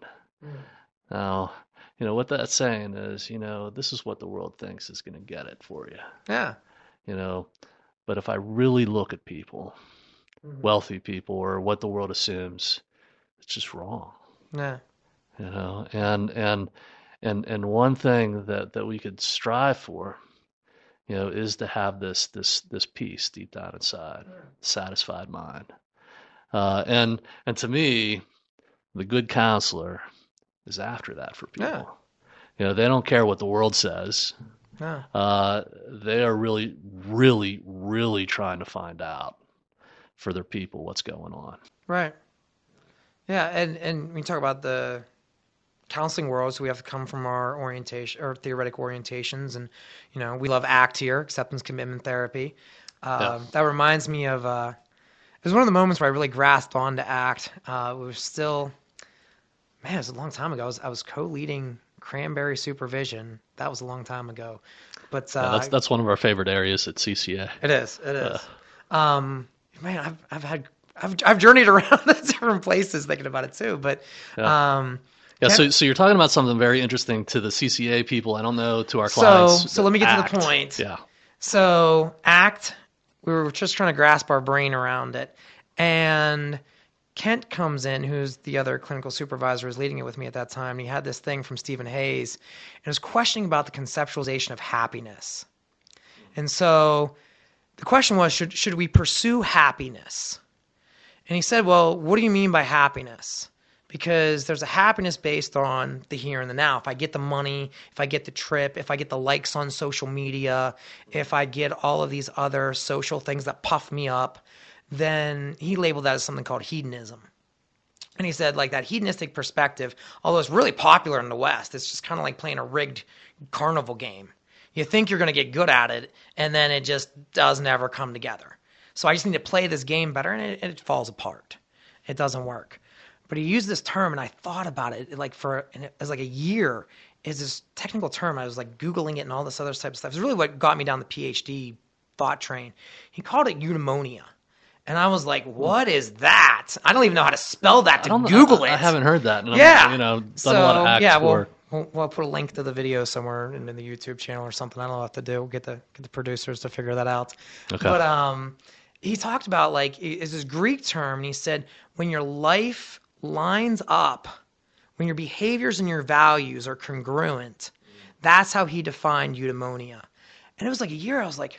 Now, you know, what that's saying is, you know, this is what the world thinks is going to get it for you, Yeah. you know. But if I really look at people, wealthy people, or what the world assumes, it's just wrong, Yeah. you know. And and and and one thing that that we could strive for, you know, is to have this this this peace deep down inside, satisfied mind. Uh, and and to me, the good counselor is after that for people. Yeah. You know, they don't care what the world says. Yeah. Uh, they are really, really, really trying to find out for their people what's going on. Right. Yeah, and and we talk about the counseling world, so we have to come from our orientation or theoretic orientations, and you know we love ACT here, acceptance commitment therapy. Um, Yeah. That reminds me of uh, it was one of the moments where I really grasped on to ACT. Uh, we were still, man, it was a long time ago. I was I was co-leading cranberry supervision. That was a long time ago, but uh, Yeah, that's that's one of our favorite areas at C C A. it is. It is. Um, man, I've I've had I've I've journeyed around the different places thinking about it too. But Yeah. um, Yeah, Can- so so you're talking about something very interesting to the C C A people. I don't know to our So- clients. so let me get to the ACT. point. Yeah. So ACT, we were just trying to grasp our brain around it. And Kent comes in, who's the other clinical supervisor, was leading it with me at that time. And he had this thing from Stephen Hayes and was questioning about the conceptualization of happiness. And so the question was, should, should we pursue happiness? And he said, well, what do you mean by happiness? Because there's a happiness based on the here and the now. If I get the money, if I get the trip, if I get the likes on social media, if I get all of these other social things that puff me up, then he labeled that as something called hedonism. And he said, like, that hedonistic perspective, although it's really popular in the West, it's just kind of like playing a rigged carnival game. You think you're going to get good at it, and then it just doesn't ever come together. So I just need to play this game better, and it, it falls apart. It doesn't work. But he used this term, and I thought about it like for and it was like a year. Is this technical term? I was like Googling it and all this other type of stuff. It's really what got me down the PhD thought train. He called it eudaimonia. And I was like, what is that? I don't even know how to spell that I to don't know- Google I, it. I haven't heard that. And Yeah. I'm, you know, done so, a lot of ACT yeah, we'll, work. we'll, we'll put a link to the video somewhere in, in the YouTube channel or something. I don't know what to do. We'll get the, get the producers to figure that out. Okay. But um, he talked about, like, it's this Greek term, and he said, when your life lines up, when your behaviors and your values are congruent, that's how he defined eudaimonia. And it was like a year, I was like,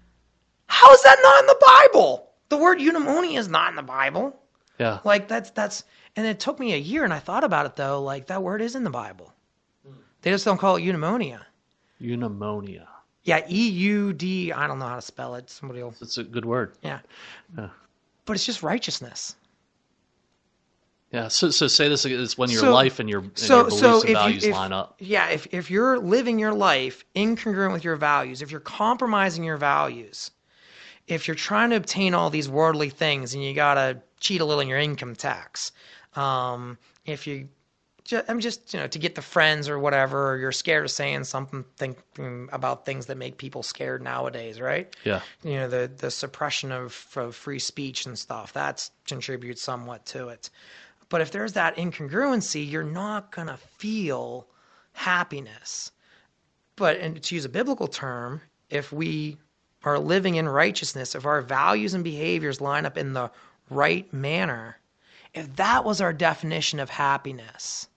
how is that not in the Bible? The word eudaimonia is not in the Bible. Yeah. Like, that's, that's, and it took me a year, and I thought about it, though, like, that word is in the Bible. They just don't call it eudaimonia. Eudaimonia. Yeah, E U D, I don't know how to spell it. Somebody will, It's a good word. yeah. Yeah. But it's just righteousness. Yeah. So so say this again. It's when your So- life and your, and so- your beliefs so and if you- values if- line up. Yeah, if, if you're living your life incongruent with your values, if you're compromising your values, if you're trying to obtain all these worldly things and you got to cheat a little in your income tax, um, if you, ju- I'm just, you know, to get the friends or whatever, or you're scared of saying something thinking about things that make people scared nowadays, right? Yeah. You know, the, the suppression of, of free speech and stuff, that contributes somewhat to it. But if there's that incongruency, you're not going to feel happiness. But and to use a biblical term, if we are living in righteousness, if our values and behaviors line up in the right manner, if that was our definition of happiness,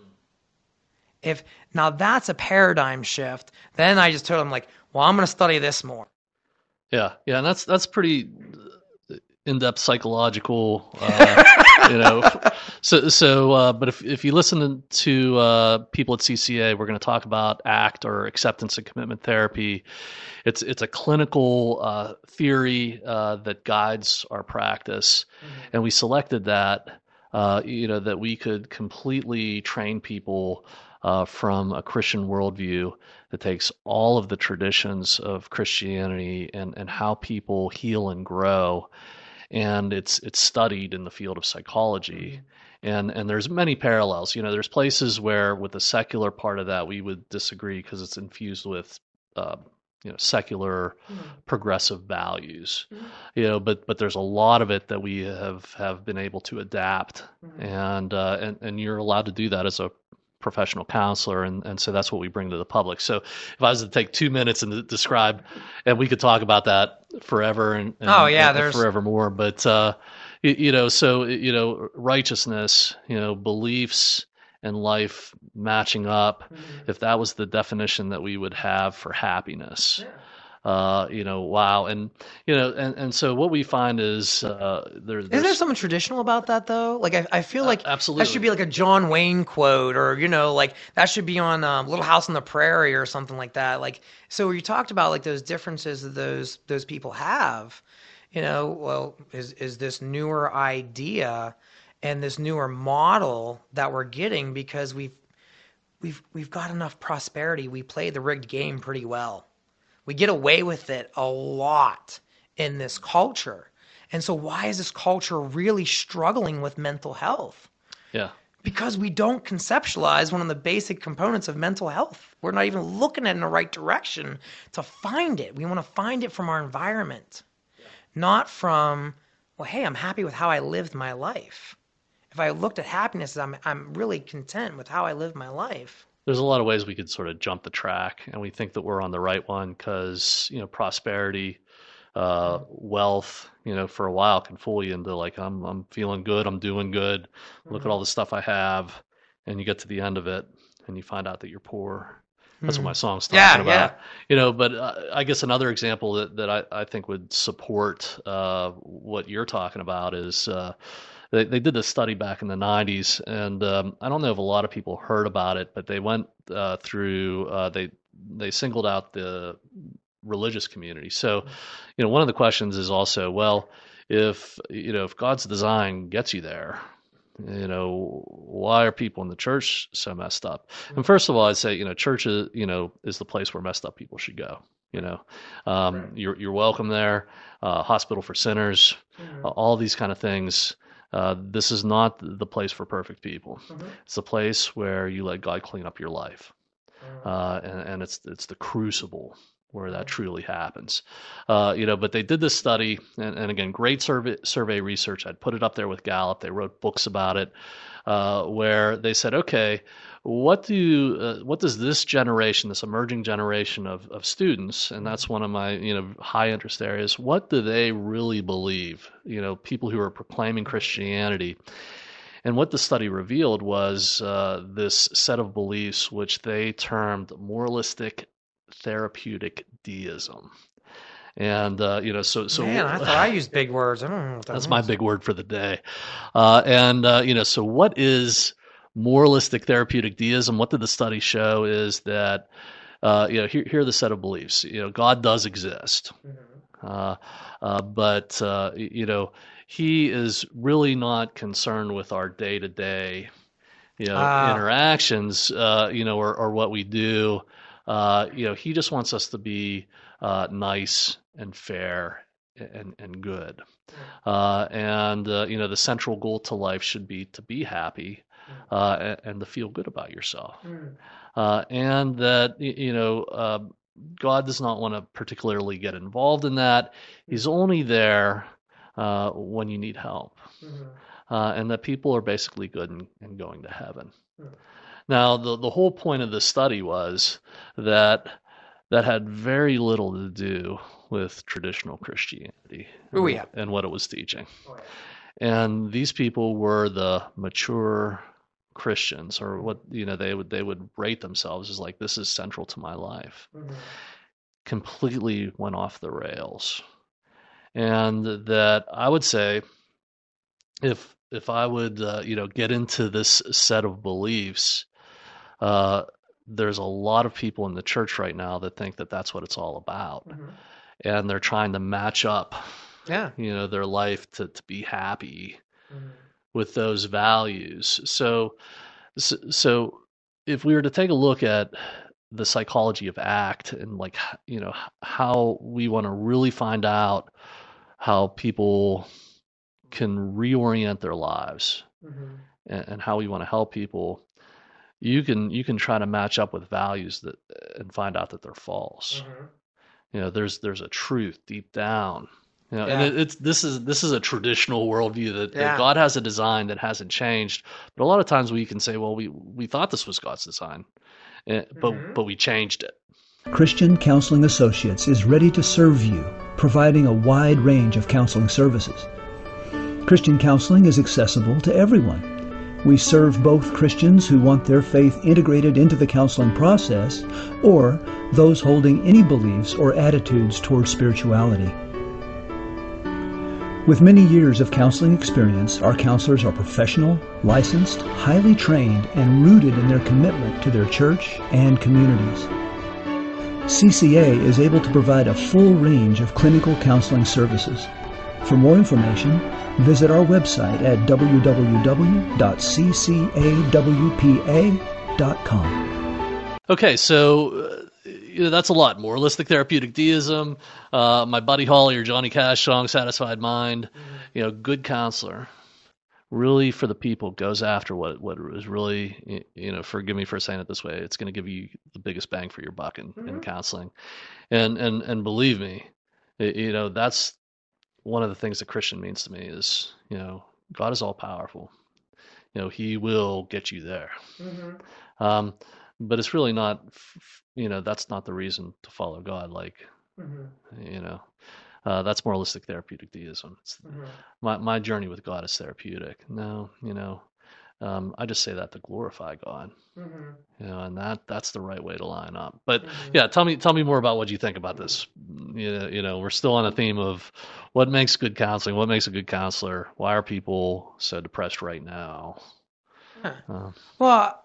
if now that's a paradigm shift, then I just told him, like, well, I'm going to study this more. Yeah. Yeah. And that's that's pretty in-depth psychological, uh, you know. So so, uh, but if if you listen to uh, people at C C A, we're going to talk about ACT, or acceptance and commitment therapy. It's it's a clinical uh, theory uh, that guides our practice, mm-hmm. and we selected that, uh, you know, that we could completely train people uh, from a Christian worldview that takes all of the traditions of Christianity and and how people heal and grow. And it's it's studied in the field of psychology, and and there's many parallels. You know, there's places where with the secular part of that we would disagree because it's infused with, uh, you know, secular mm-hmm. progressive values. Mm-hmm. You know, but but there's a lot of it that we have have been able to adapt, mm-hmm. and uh, and and you're allowed to do that as a professional counselor, and, and so that's what we bring to the public. So if I was to take two minutes and describe, and we could talk about that forever and, and oh yeah, and there's forevermore. But uh, you, you know, so you know, righteousness, you know, beliefs and life matching up. Mm-hmm. If that was the definition that we would have for happiness. Yeah. Uh, you know, wow. And, you know, and, and so what we find is, uh, there, there's. Isn't there something traditional about that though? Like, I, I feel like uh, absolutely. that should be like a John Wayne quote, or, you know, like that should be on um, Little House on the Prairie or something like that. Like, so you talked about like those differences that those, those people have, you know, well, is, is this newer idea and this newer model that we're getting because we've, we've, we've got enough prosperity. We play the rigged game pretty well. We get away with it a lot in this culture. And so why is this culture really struggling with mental health? Yeah. Because we don't conceptualize one of the basic components of mental health. We're not even looking at it in the right direction to find it. We want to find it from our environment, yeah. not from, well, hey, I'm happy with how I lived my life. If I looked at happiness, I'm I'm really content with how I lived my life. There's a lot of ways we could sort of jump the track, and we think that we're on the right one because, you know, prosperity, uh, wealth, you know, for a while can fool you into like, I'm I'm feeling good, I'm doing good, look mm-hmm. at all the stuff I have, and you get to the end of it, and you find out that you're poor. That's mm-hmm. what my song's talking yeah, about. Yeah. You know, but uh, I guess another example that, that I, I think would support uh, what you're talking about is uh, they, they did this study back in the nineties, and um, I don't know if a lot of people heard about it, but they went uh, through, uh, they they singled out the religious community. So, you know, one of the questions is also, well, if, you know, if God's design gets you there, you know, why are people in the church so messed up? And first of all, I'd say, you know, church is, you know, is the place where messed up people should go. You know, um, right. you're you're welcome there. Uh, hospital for sinners, mm-hmm. uh, all these kind of things. Uh, this is not the place for perfect people. Mm-hmm. It's a place where you let God clean up your life, mm-hmm. uh, and, and it's it's the crucible where that truly happens. Uh, you know, but they did this study, and, and again, great survey survey research. I'd put it up there with Gallup. They wrote books about it, uh, where they said, okay, what do uh, what does this generation, this emerging generation of of students, and that's one of my you know high interest areas, what do they really believe? You know, people who are proclaiming Christianity. And what the study revealed was uh, this set of beliefs, which they termed moralistic therapeutic deism. And, uh, you know, so, so, man, I thought I used big words. I don't know what that that's means. My big word for the day. Uh, and, uh, you know, so what is moralistic therapeutic deism? What did the study show is that, uh, you know, here, here are the set of beliefs. You know, God does exist. Mm-hmm. Uh, uh, but, uh, you know, he is really not concerned with our day to day, you know, uh, interactions, uh, you know, or, or what we do. Uh, you know, he just wants us to be uh, nice and fair and, and good. Uh, and, uh, you know, the central goal to life should be to be happy uh, and, and to feel good about yourself. Uh, and that, you know, uh, God does not want to particularly get involved in that. He's only there uh, when you need help. Uh, and that people are basically good and, and going to heaven. Now, the, the whole point of this study was that that had very little to do with traditional Christianity oh, yeah. and what it was teaching. Oh, yeah. And these people were the mature Christians, or what you know they would they would rate themselves as like, this is central to my life. Mm-hmm. Completely went off the rails. And that I would say, if if I would uh, you know get into this set of beliefs, Uh, there's a lot of people in the church right now that think that that's what it's all about. Mm-hmm. And they're trying to match up, yeah. you know, their life to, to be happy mm-hmm. with those values. So, so, so if we were to take a look at the psychology of ACT and like, you know, how we want to really find out how people can reorient their lives mm-hmm. and, and how we want to help people, you can you can try to match up with values that and find out that they're false. Mm-hmm. You know, there's there's a truth deep down. You know, yeah. and it, it's this is this is a traditional worldview that, yeah. that God has a design that hasn't changed. But a lot of times we can say, well, we we thought this was God's design, but mm-hmm. but we changed it. Christian Counseling Associates is ready to serve you, providing a wide range of counseling services. Christian counseling is accessible to everyone. We serve both Christians who want their faith integrated into the counseling process, or those holding any beliefs or attitudes toward spirituality. With many years of counseling experience, our counselors are professional, licensed, highly trained, and rooted in their commitment to their church and communities. C C A is able to provide a full range of clinical counseling services. For more information, visit our website at w w w dot c c a w p a dot com. Okay, so uh, you know, that's a lot. Moralistic therapeutic deism, uh, my Buddy Holly or Johnny Cash song, Satisfied Mind, mm-hmm. you know, good counselor. really for the people, goes after what what is really, you know, forgive me for saying it this way, it's going to give you the biggest bang for your buck in, mm-hmm. in counseling. And, and, and believe me, it, you know, that's one of the things that Christian means to me is, you know, God is all powerful. You know, he will get you there. Mm-hmm. Um, but it's really not, you know, that's not the reason to follow God. Like, mm-hmm. you know, uh, that's moralistic therapeutic deism. It's, mm-hmm. my, my journey with God is therapeutic. No, you know, um, I just say that to glorify God, mm-hmm. you know, and that that's the right way to line up. But mm-hmm. yeah, tell me, tell me more about what you think about this. You know, you know, we're still on a theme of what makes good counseling, what makes a good counselor. Why are people so depressed right now? Huh. Uh, well,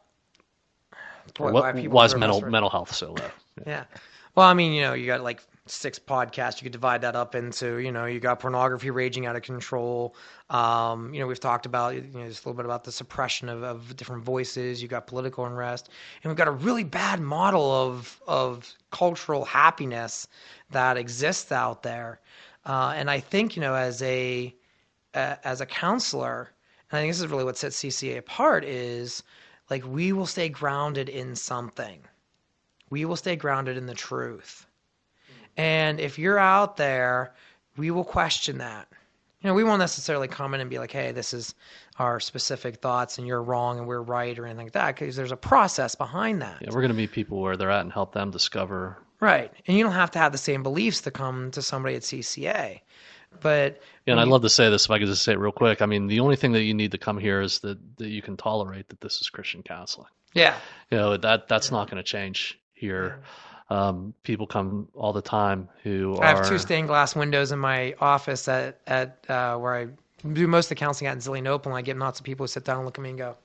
or what, why, why is mental mental health so low? Yeah. yeah. Well, I mean, you know, you got like six podcasts. You could divide that up into, you know, you got pornography raging out of control. Um, you know, we've talked about, you know, just a little bit about the suppression of, of different voices. You got political unrest, and we've got a really bad model of of cultural happiness that exists out there. Uh, and I think, you know, as a uh, as a counselor, and I think this is really what sets C C A apart is like we will stay grounded in something. We will stay grounded in the truth. And if you're out there, we will question that. You know, we won't necessarily come in and be like, hey, this is our specific thoughts and you're wrong and we're right or anything like that, because there's a process behind that. Yeah, we're going to meet people where they're at and help them discover. Right. And you don't have to have the same beliefs to come to somebody at C C A. But yeah, and you, I'd love to say this if I could just say it real quick. I mean, the only thing that you need to come here is that, that you can tolerate that this is Christian counseling. Yeah. You know, that that's not going to change here. Um, people come all the time who I are... have two stained glass windows in my office at, at uh, where I do most of the counseling at in Zillionople, and I get lots of people who sit down and look at me and go,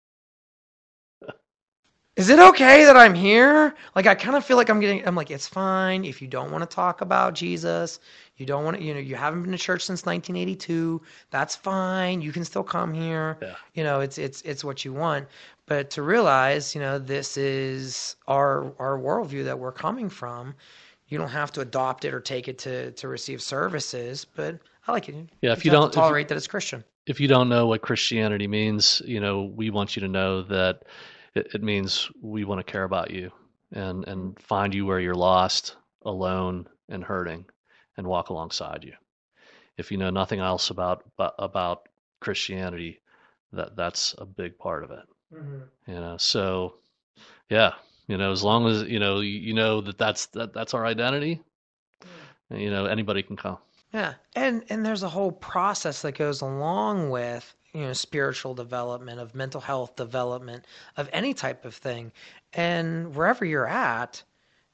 is it okay that I'm here? Like, I kind of feel like I'm getting, I'm like, it's fine. If you don't want to talk about Jesus, you don't want to, you know, you haven't been to church since nineteen eighty-two, that's fine. You can still come here. Yeah. You know, it's, it's, it's what you want. But to realize, you know, this is our, our worldview that we're coming from. You don't have to adopt it or take it to, to receive services, but I like it. Yeah. If you, you don't tolerate if, that it's Christian. If you don't know what Christianity means, you know, we want you to know that It, it means we want to care about you and, and find you where you're lost, alone, and hurting, and walk alongside you. If you know nothing else about about Christianity, that that's a big part of it. Mm-hmm. You know, so yeah, you know, as long as you know you, you know that that's that that's our identity, mm-hmm. you know, anybody can come. Yeah, and and there's a whole process that goes along with, you know, spiritual development, of mental health development, of any type of thing. And wherever you're at,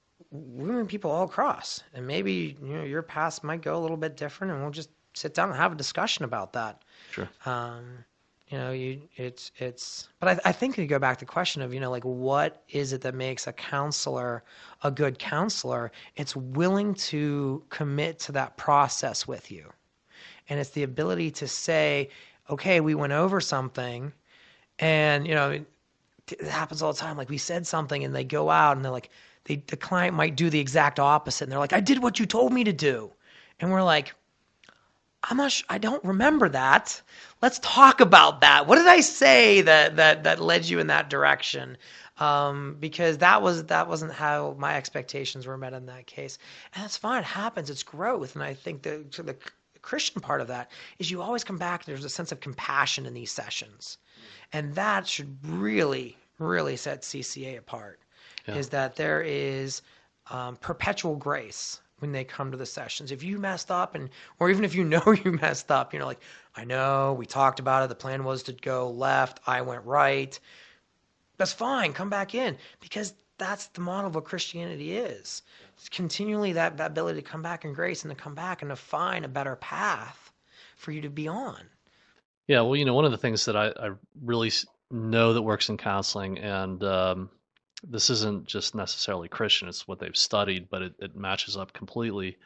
we meet people all across. And maybe, you know, your path might go a little bit different, and we'll just sit down and have a discussion about that. Sure. Um, you know, you it's it's. But I, I think you go back to the question of, you know, like, what is it that makes a counselor a good counselor? It's willing to commit to that process with you, and it's the ability to say, okay, we went over something, and, you know, it, it happens all the time. Like, we said something and they go out and they're like, they, the client might do the exact opposite. And they're like, I did what you told me to do. And we're like, I'm not sure, I don't remember that. Let's talk about that. What did I say that, that, that led you in that direction? Um, because that was, that wasn't how my expectations were met in that case. And that's fine. It happens. It's growth. And I think that to the Christian part of that is you always come back and there's a sense of compassion in these sessions. And that should really, really set C C A apart, yeah. is that there is um, perpetual grace when they come to the sessions. If you messed up, and or even if you know you messed up, you know, like, I know, we talked about it, the plan was to go left, I went right. That's fine, come back in, because that's the model of what Christianity is. It's continually that, that ability to come back in grace and to come back and to find a better path for you to be on. Yeah, well, you know, one of the things that I, I really know that works in counseling, and um, this isn't just necessarily Christian, it's what they've studied, but it, it matches up completely.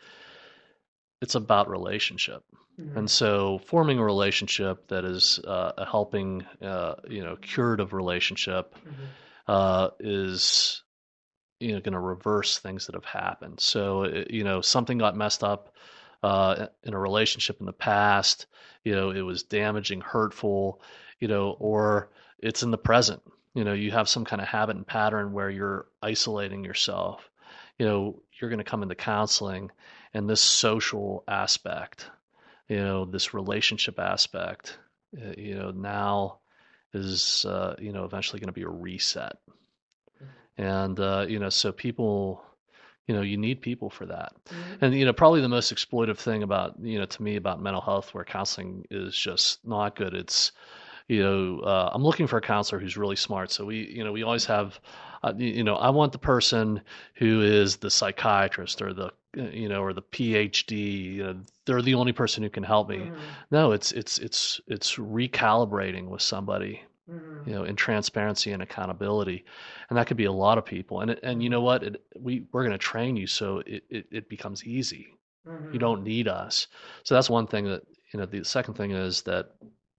It's about relationship. Mm-hmm. And so forming a relationship that is uh, a helping, uh, you know, curative relationship mm-hmm. uh, is, you know, going to reverse things that have happened. So, you know, something got messed up uh, in a relationship in the past, you know, it was damaging, hurtful, you know, or it's in the present. You know, you have some kind of habit and pattern where you're isolating yourself. You know, you're going to come into counseling, and this social aspect, you know, this relationship aspect, uh, you know, now is, uh, you know, eventually going to be a reset. And, uh, you know, so people, you know, you need people for that. Mm-hmm. And, you know, probably the most exploitive thing about, you know, to me about mental health where counseling is just not good. It's, you know, uh, I'm looking for a counselor who's really smart. So we, you know, we always have, uh, you know, I want the person who is the psychiatrist or the, you know, or the P H D. You know, they're the only person who can help me. Mm-hmm. No, it's it's it's it's recalibrating with somebody, mm-hmm. you know, in transparency and accountability, and that could be a lot of people. And it, and you know what, it, we we're going to train you so it, it it becomes easy. Mm-hmm. You don't need us. So that's one thing that, you know. The second thing is that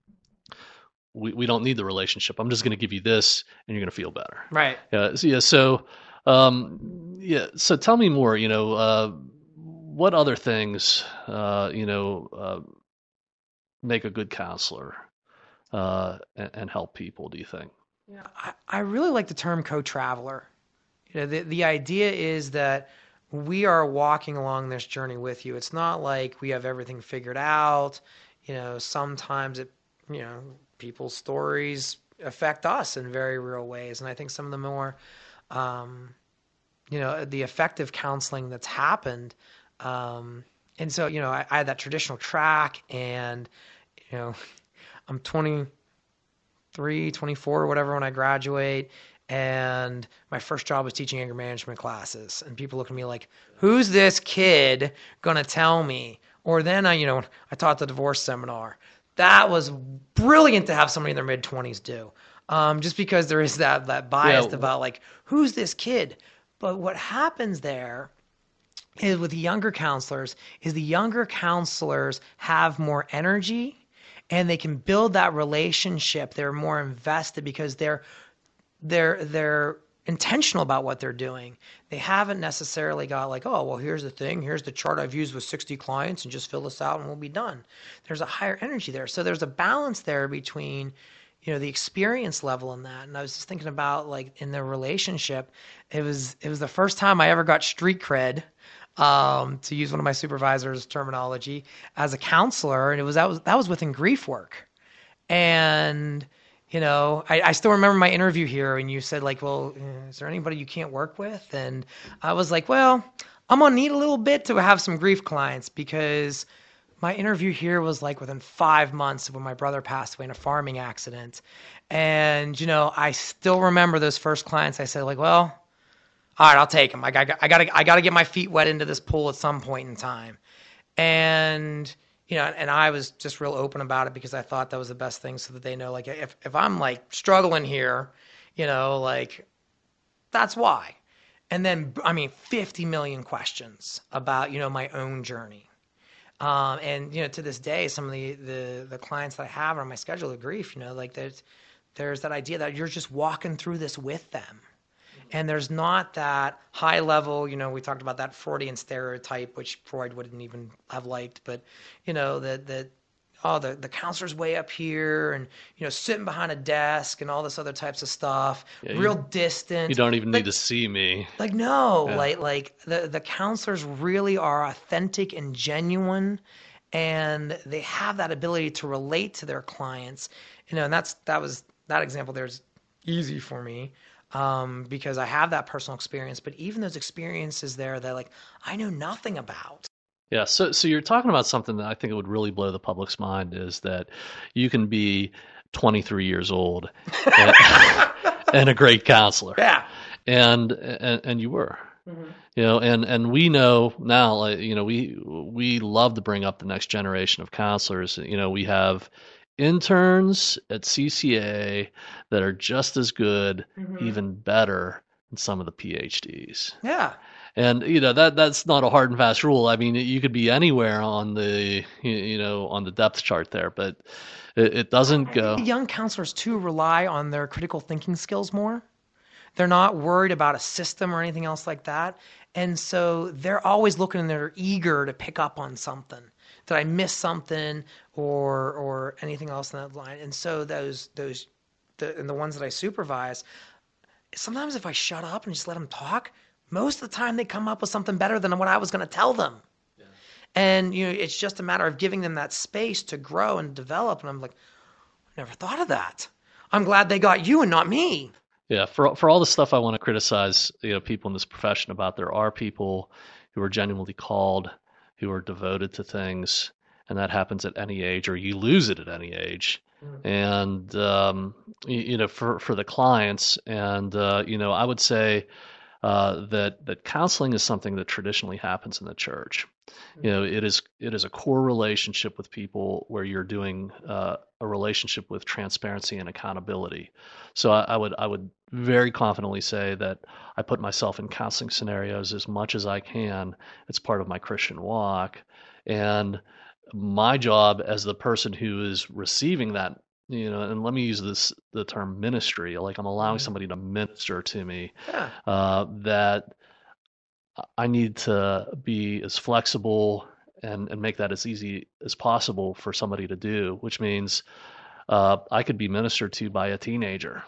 we, we don't need the relationship. I'm just going to give you this and you're going to feel better. Right. Yeah. So, yeah. So, um, yeah. So tell me more, you know, uh, what other things, uh, you know, uh, make a good counselor, uh, and, and help people, do you think? Yeah. I, I really like the term co-traveler. You know, the, the idea is that we are walking along this journey with you. It's not like we have everything figured out. You know, sometimes it, you know, people's stories affect us in very real ways. And I think some of the more, um, you know, the effective counseling that's happened. Um, and so, you know, I, I had that traditional track and, you know, I'm twenty-three, twenty-four, whatever, when I graduate. And my first job was teaching anger management classes. And people look at me like, who's this kid going to tell me? Or then I, you know, I taught the divorce seminar. That was brilliant to have somebody in their mid-twenties do, um, just because there is that that bias yeah. about like, who's this kid? But what happens there is with the younger counselors is the younger counselors have more energy and they can build that relationship. They're more invested because they're they're they're intentional about what they're doing. They haven't necessarily got like, oh, well, here's the thing. Here's the chart I've used with sixty clients and just fill this out and we'll be done. There's a higher energy there. So there's a balance there between, you know, the experience level in that. And I was just thinking about like in the relationship, it was, it was the first time I ever got street cred, um, to use one of my supervisor's terminology, as a counselor. And it was, that was, that was within grief work. And you know, I, I still remember my interview here and you said like, well, is there anybody you can't work with? And I was like, well, I'm going to need a little bit to have some grief clients because my interview here was like within five months of when my brother passed away in a farming accident. And, you know, I still remember those first clients. I said like, well, all right, I'll take them. I got, I got to, I got to get my feet wet into this pool at some point in time. And you know, and I was just real open about it because I thought that was the best thing so that they know, like, if, if I'm like struggling here, you know, like that's why. And then, I mean, fifty million questions about, you know, my own journey. Um, and, you know, to this day, some of the, the, the clients that I have on my schedule of grief, you know, like there's, there's that idea that you're just walking through this with them. And there's not that high level, you know, we talked about that Freudian stereotype, which Freud wouldn't even have liked, but, you know, that, that, oh, the, the counselor's way up here and, you know, sitting behind a desk and all this other types of stuff, yeah, real you, distant. You don't even like, need to see me. Like, no, yeah. like, like the, the counselors really are authentic and genuine, and they have that ability to relate to their clients, you know, and that's, that was, that example there's easy for me. Um, because I have that personal experience, but even those experiences there that like I know nothing about. Yeah, so so you're talking about something that I think it would really blow the public's mind is that you can be twenty-three years old and, and a great counselor. Yeah, and and, and you were. Mm-hmm. You know, and, and we know now, like, you know, we we love to bring up the next generation of counselors. You know, we have interns at C C A that are just as good, mm-hmm. even better than some of the P H Ds. Yeah. And, you know, that that's not a hard and fast rule. I mean, you could be anywhere on the, you know, on the depth chart there, but it, it doesn't go. Young counselors, too, rely on their critical thinking skills more. They're not worried about a system or anything else like that. And so they're always looking and they're eager to pick up on something. Did I miss something or or anything else in that line? And so those those the and the ones that I supervise, sometimes if I shut up and just let them talk, most of the time they come up with something better than what I was going to tell them. Yeah. And you know, it's just a matter of giving them that space to grow and develop. And I'm like, I never thought of that. I'm glad they got you and not me. Yeah, for for all the stuff I want to criticize, you know, people in this profession about, there are people who are genuinely called, who are devoted to things, and that happens at any age, or you lose it at any age. Mm-hmm. And um, you, you know, for for the clients, and uh, you know, I would say uh, that that counseling is something that traditionally happens in the church. You know, it is it is a core relationship with people where you're doing uh, a relationship with transparency and accountability. So I, I would I would very confidently say that I put myself in counseling scenarios as much as I can. It's part of my Christian walk, and my job as the person who is receiving that, you know, and let me use this the term ministry, like I'm allowing somebody to minister to me, Yeah. uh, that I need to be as flexible and, and make that as easy as possible for somebody to do, which means uh, I could be ministered to by a teenager,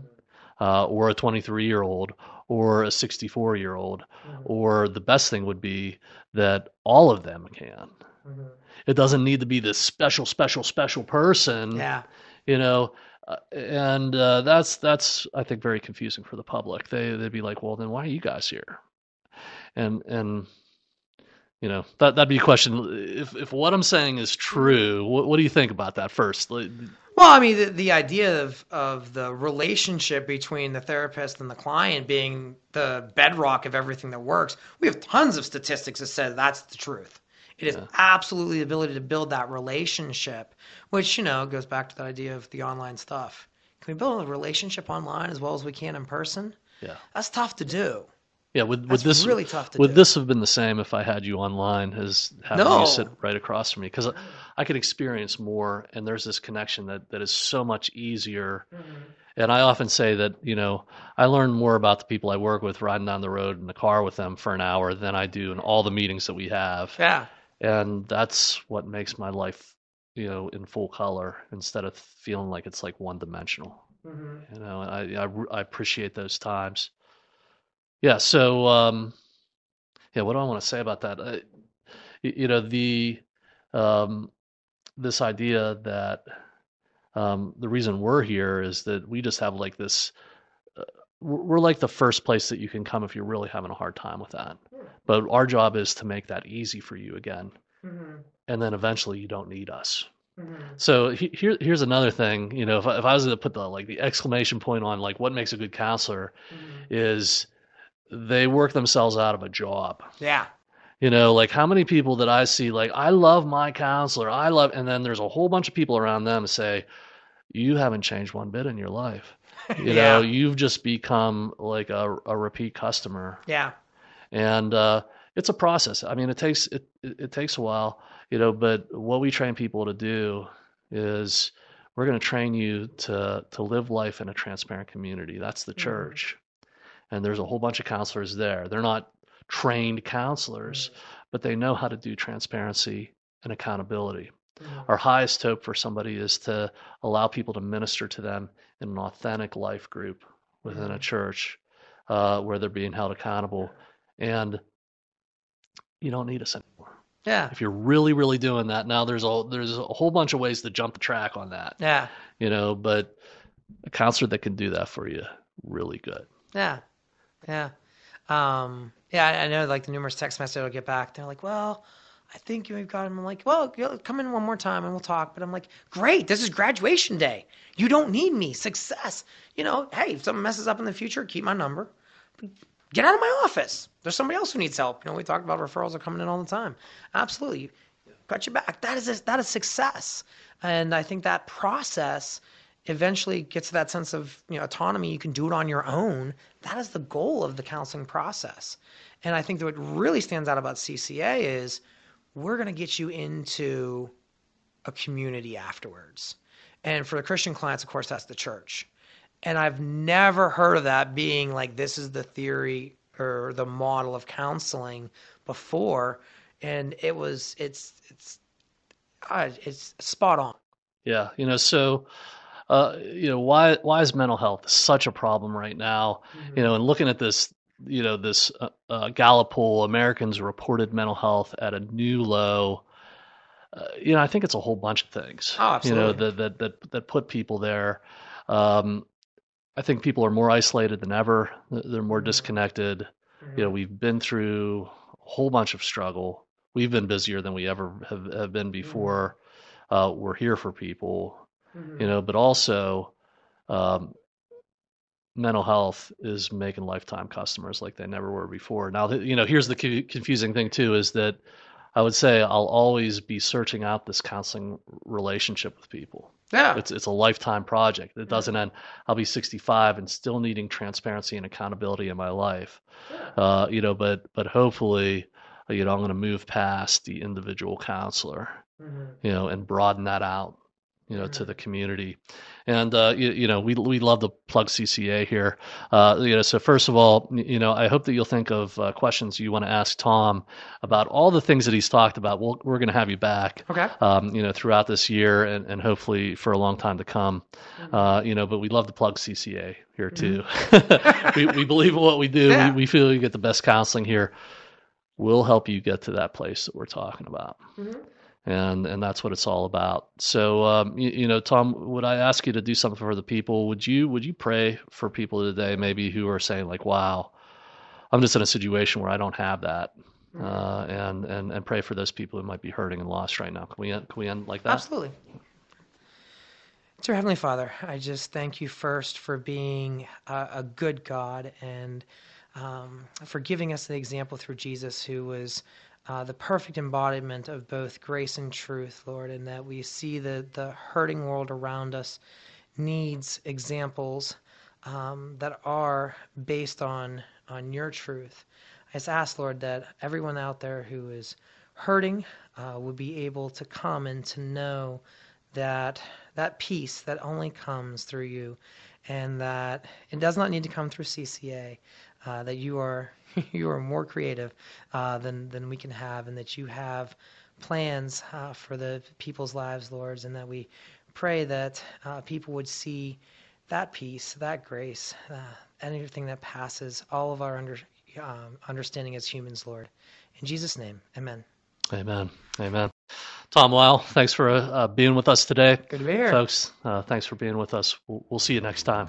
uh, or a twenty-three-year-old or a sixty-four-year-old, mm-hmm. or the best thing would be that all of them can. Mm-hmm. It doesn't need to be this special, special, special person, yeah. you know, uh, and uh, that's, that's I think, very confusing for the public. They, they'd be like, well, then why are you guys here? And, and, you know, that, that'd be a question. If, if what I'm saying is true, what, what do you think about that first? Well, I mean, the, the idea of, of the relationship between the therapist and the client being the bedrock of everything that works, we have tons of statistics that say that's the truth. It is yeah. absolutely the ability to build that relationship, which, you know, goes back to the idea of the online stuff. Can we build a relationship online as well as we can in person? Yeah. That's tough to do. Yeah, would, would That's this really tough to would do. this have been the same if I had you online as having No. you sit right across from me? Because I, I could experience more, and there's this connection that, that is so much easier. Mm-hmm. And I often say that, you know, I learn more about the people I work with riding down the road in the car with them for an hour than I do in all the meetings that we have. Yeah. And that's what makes my life, you know, in full color instead of feeling like it's like one dimensional. Mm-hmm. You know, I, I I appreciate those times. Yeah. So, um, yeah, what do I want to say about that? Uh, you, you know, the um, this idea that um, the reason we're here is that we just have like this. Uh, we're like the first place that you can come if you're really having a hard time with that. But our job is to make that easy for you again, mm-hmm. and then eventually you don't need us. Mm-hmm. So he, here, here's another thing. You know, if I, if I was to put the like the exclamation point on like what makes a good counselor, mm-hmm. is they work themselves out of a job. Yeah. You know, like how many people that I see, like, I love my counselor, I love, and then there's a whole bunch of people around them say, you haven't changed one bit in your life. You yeah. know, you've just become like a, a repeat customer. Yeah. And uh, it's a process. I mean, it takes it, it, it takes a while, you know, but what we train people to do is we're going to train you to to live life in a transparent community. That's the church. Mm-hmm. And there's a whole bunch of counselors there. They're not trained counselors, mm-hmm. but they know how to do transparency and accountability. Mm-hmm. Our highest hope for somebody is to allow people to minister to them in an authentic life group within mm-hmm. a church uh, where they're being held accountable. And you don't need us anymore. Yeah. If you're really, really doing that, now there's a there's a whole bunch of ways to jump the track on that. Yeah. You know, but a counselor that can do that for you, really good. Yeah. Yeah. Um, yeah, I know like the numerous text messages I'll get back. They're like, well, I think we've got him. I'm like, well, come in one more time and we'll talk. But I'm like, great, this is graduation day. You don't need me. Success. You know, hey, if something messes up in the future, keep my number. Get out of my office. There's somebody else who needs help. You know, we talked about referrals are coming in all the time. Absolutely. Got your back. That is a, that is success. And I think that process eventually gets to that sense of, you know, autonomy. You can do it on your own. That is the goal of the counseling process. And I think that what really stands out about C C A is we're going to get you into a community afterwards. And for the Christian clients, of course, that's the church. And I've never heard of that being like, this is the theory or the model of counseling before. And it was, it's, it's, uh, it's spot on. Yeah. You know, so, uh, you know, why, why is mental health such a problem right now? Mm-hmm. You know, and looking at this, you know, this uh, uh, Gallup poll, Americans reported mental health at a new low. Uh, you know, I think it's a whole bunch of things, oh, absolutely. you know, that, that, that, that put people there. Um, I think people are more isolated than ever. They're more disconnected. Mm-hmm. You know, we've been through a whole bunch of struggle. We've been busier than we ever have, have been before. Mm-hmm. Uh, we're here for people, mm-hmm. you know, but also um, mental health is making lifetime customers like they never were before. Now, you know, here's the co- confusing thing too, is that I would say I'll always be searching out this counseling relationship with people. Yeah. It's it's a lifetime project. It doesn't end. I'll be sixty-five and still needing transparency and accountability in my life. Yeah. Uh, you know, but but hopefully, you know, I'm going to move past the individual counselor, mm-hmm. you know, and broaden that out, you know, mm-hmm. to the community. And, uh, you, you know, we we love to plug C C A here. Uh, you know, so first of all, you know, I hope that you'll think of uh, questions you want to ask Tom about all the things that he's talked about. We'll, we're going to have you back, okay. um, you know, throughout this year and, and hopefully for a long time to come. Mm-hmm. Uh, you know, but we love to plug C C A here too. Mm-hmm. we, we believe in what we do. Yeah. We, we feel you get the best counseling here. We'll help you get to that place that we're talking about. Mm-hmm. And and that's what it's all about. So, um, you, you know, Tom, would I ask you to do something for the people? Would you would you pray for people today, maybe who are saying like, "Wow, I'm just in a situation where I don't have that," mm-hmm. uh, and and and pray for those people who might be hurting and lost right now. Can we end, can we end like that? Absolutely. Dear Heavenly Father, I just thank you first for being a, a good God and um, for giving us the example through Jesus, who was Uh, the perfect embodiment of both grace and truth, Lord, and that we see the, the hurting world around us needs examples um, that are based on, on your truth. I just ask, Lord, that everyone out there who is hurting uh, would be able to come and to know that that peace that only comes through you, and that it does not need to come through C C A, uh, that you are you are more creative uh, than than we can have, and that you have plans uh, for the people's lives, Lord, and that we pray that uh, people would see that peace, that grace, uh, anything that passes all of our under, um, understanding as humans, Lord. In Jesus' name, amen. Amen. Amen. Tom Weil, thanks for uh, being with us today. Good to be here. Folks, uh, thanks for being with us. We'll, we'll see you next time.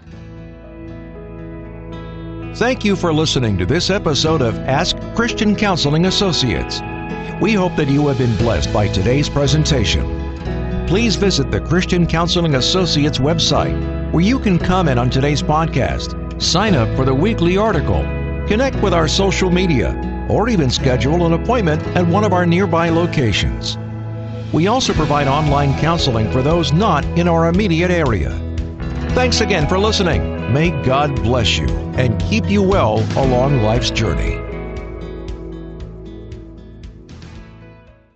Thank you for listening to this episode of Ask Christian Counseling Associates. We hope that you have been blessed by today's presentation. Please visit the Christian Counseling Associates website, where you can comment on today's podcast, sign up for the weekly article, connect with our social media, or even schedule an appointment at one of our nearby locations. We also provide online counseling for those not in our immediate area. Thanks again for listening. May God bless you and keep you well along life's journey.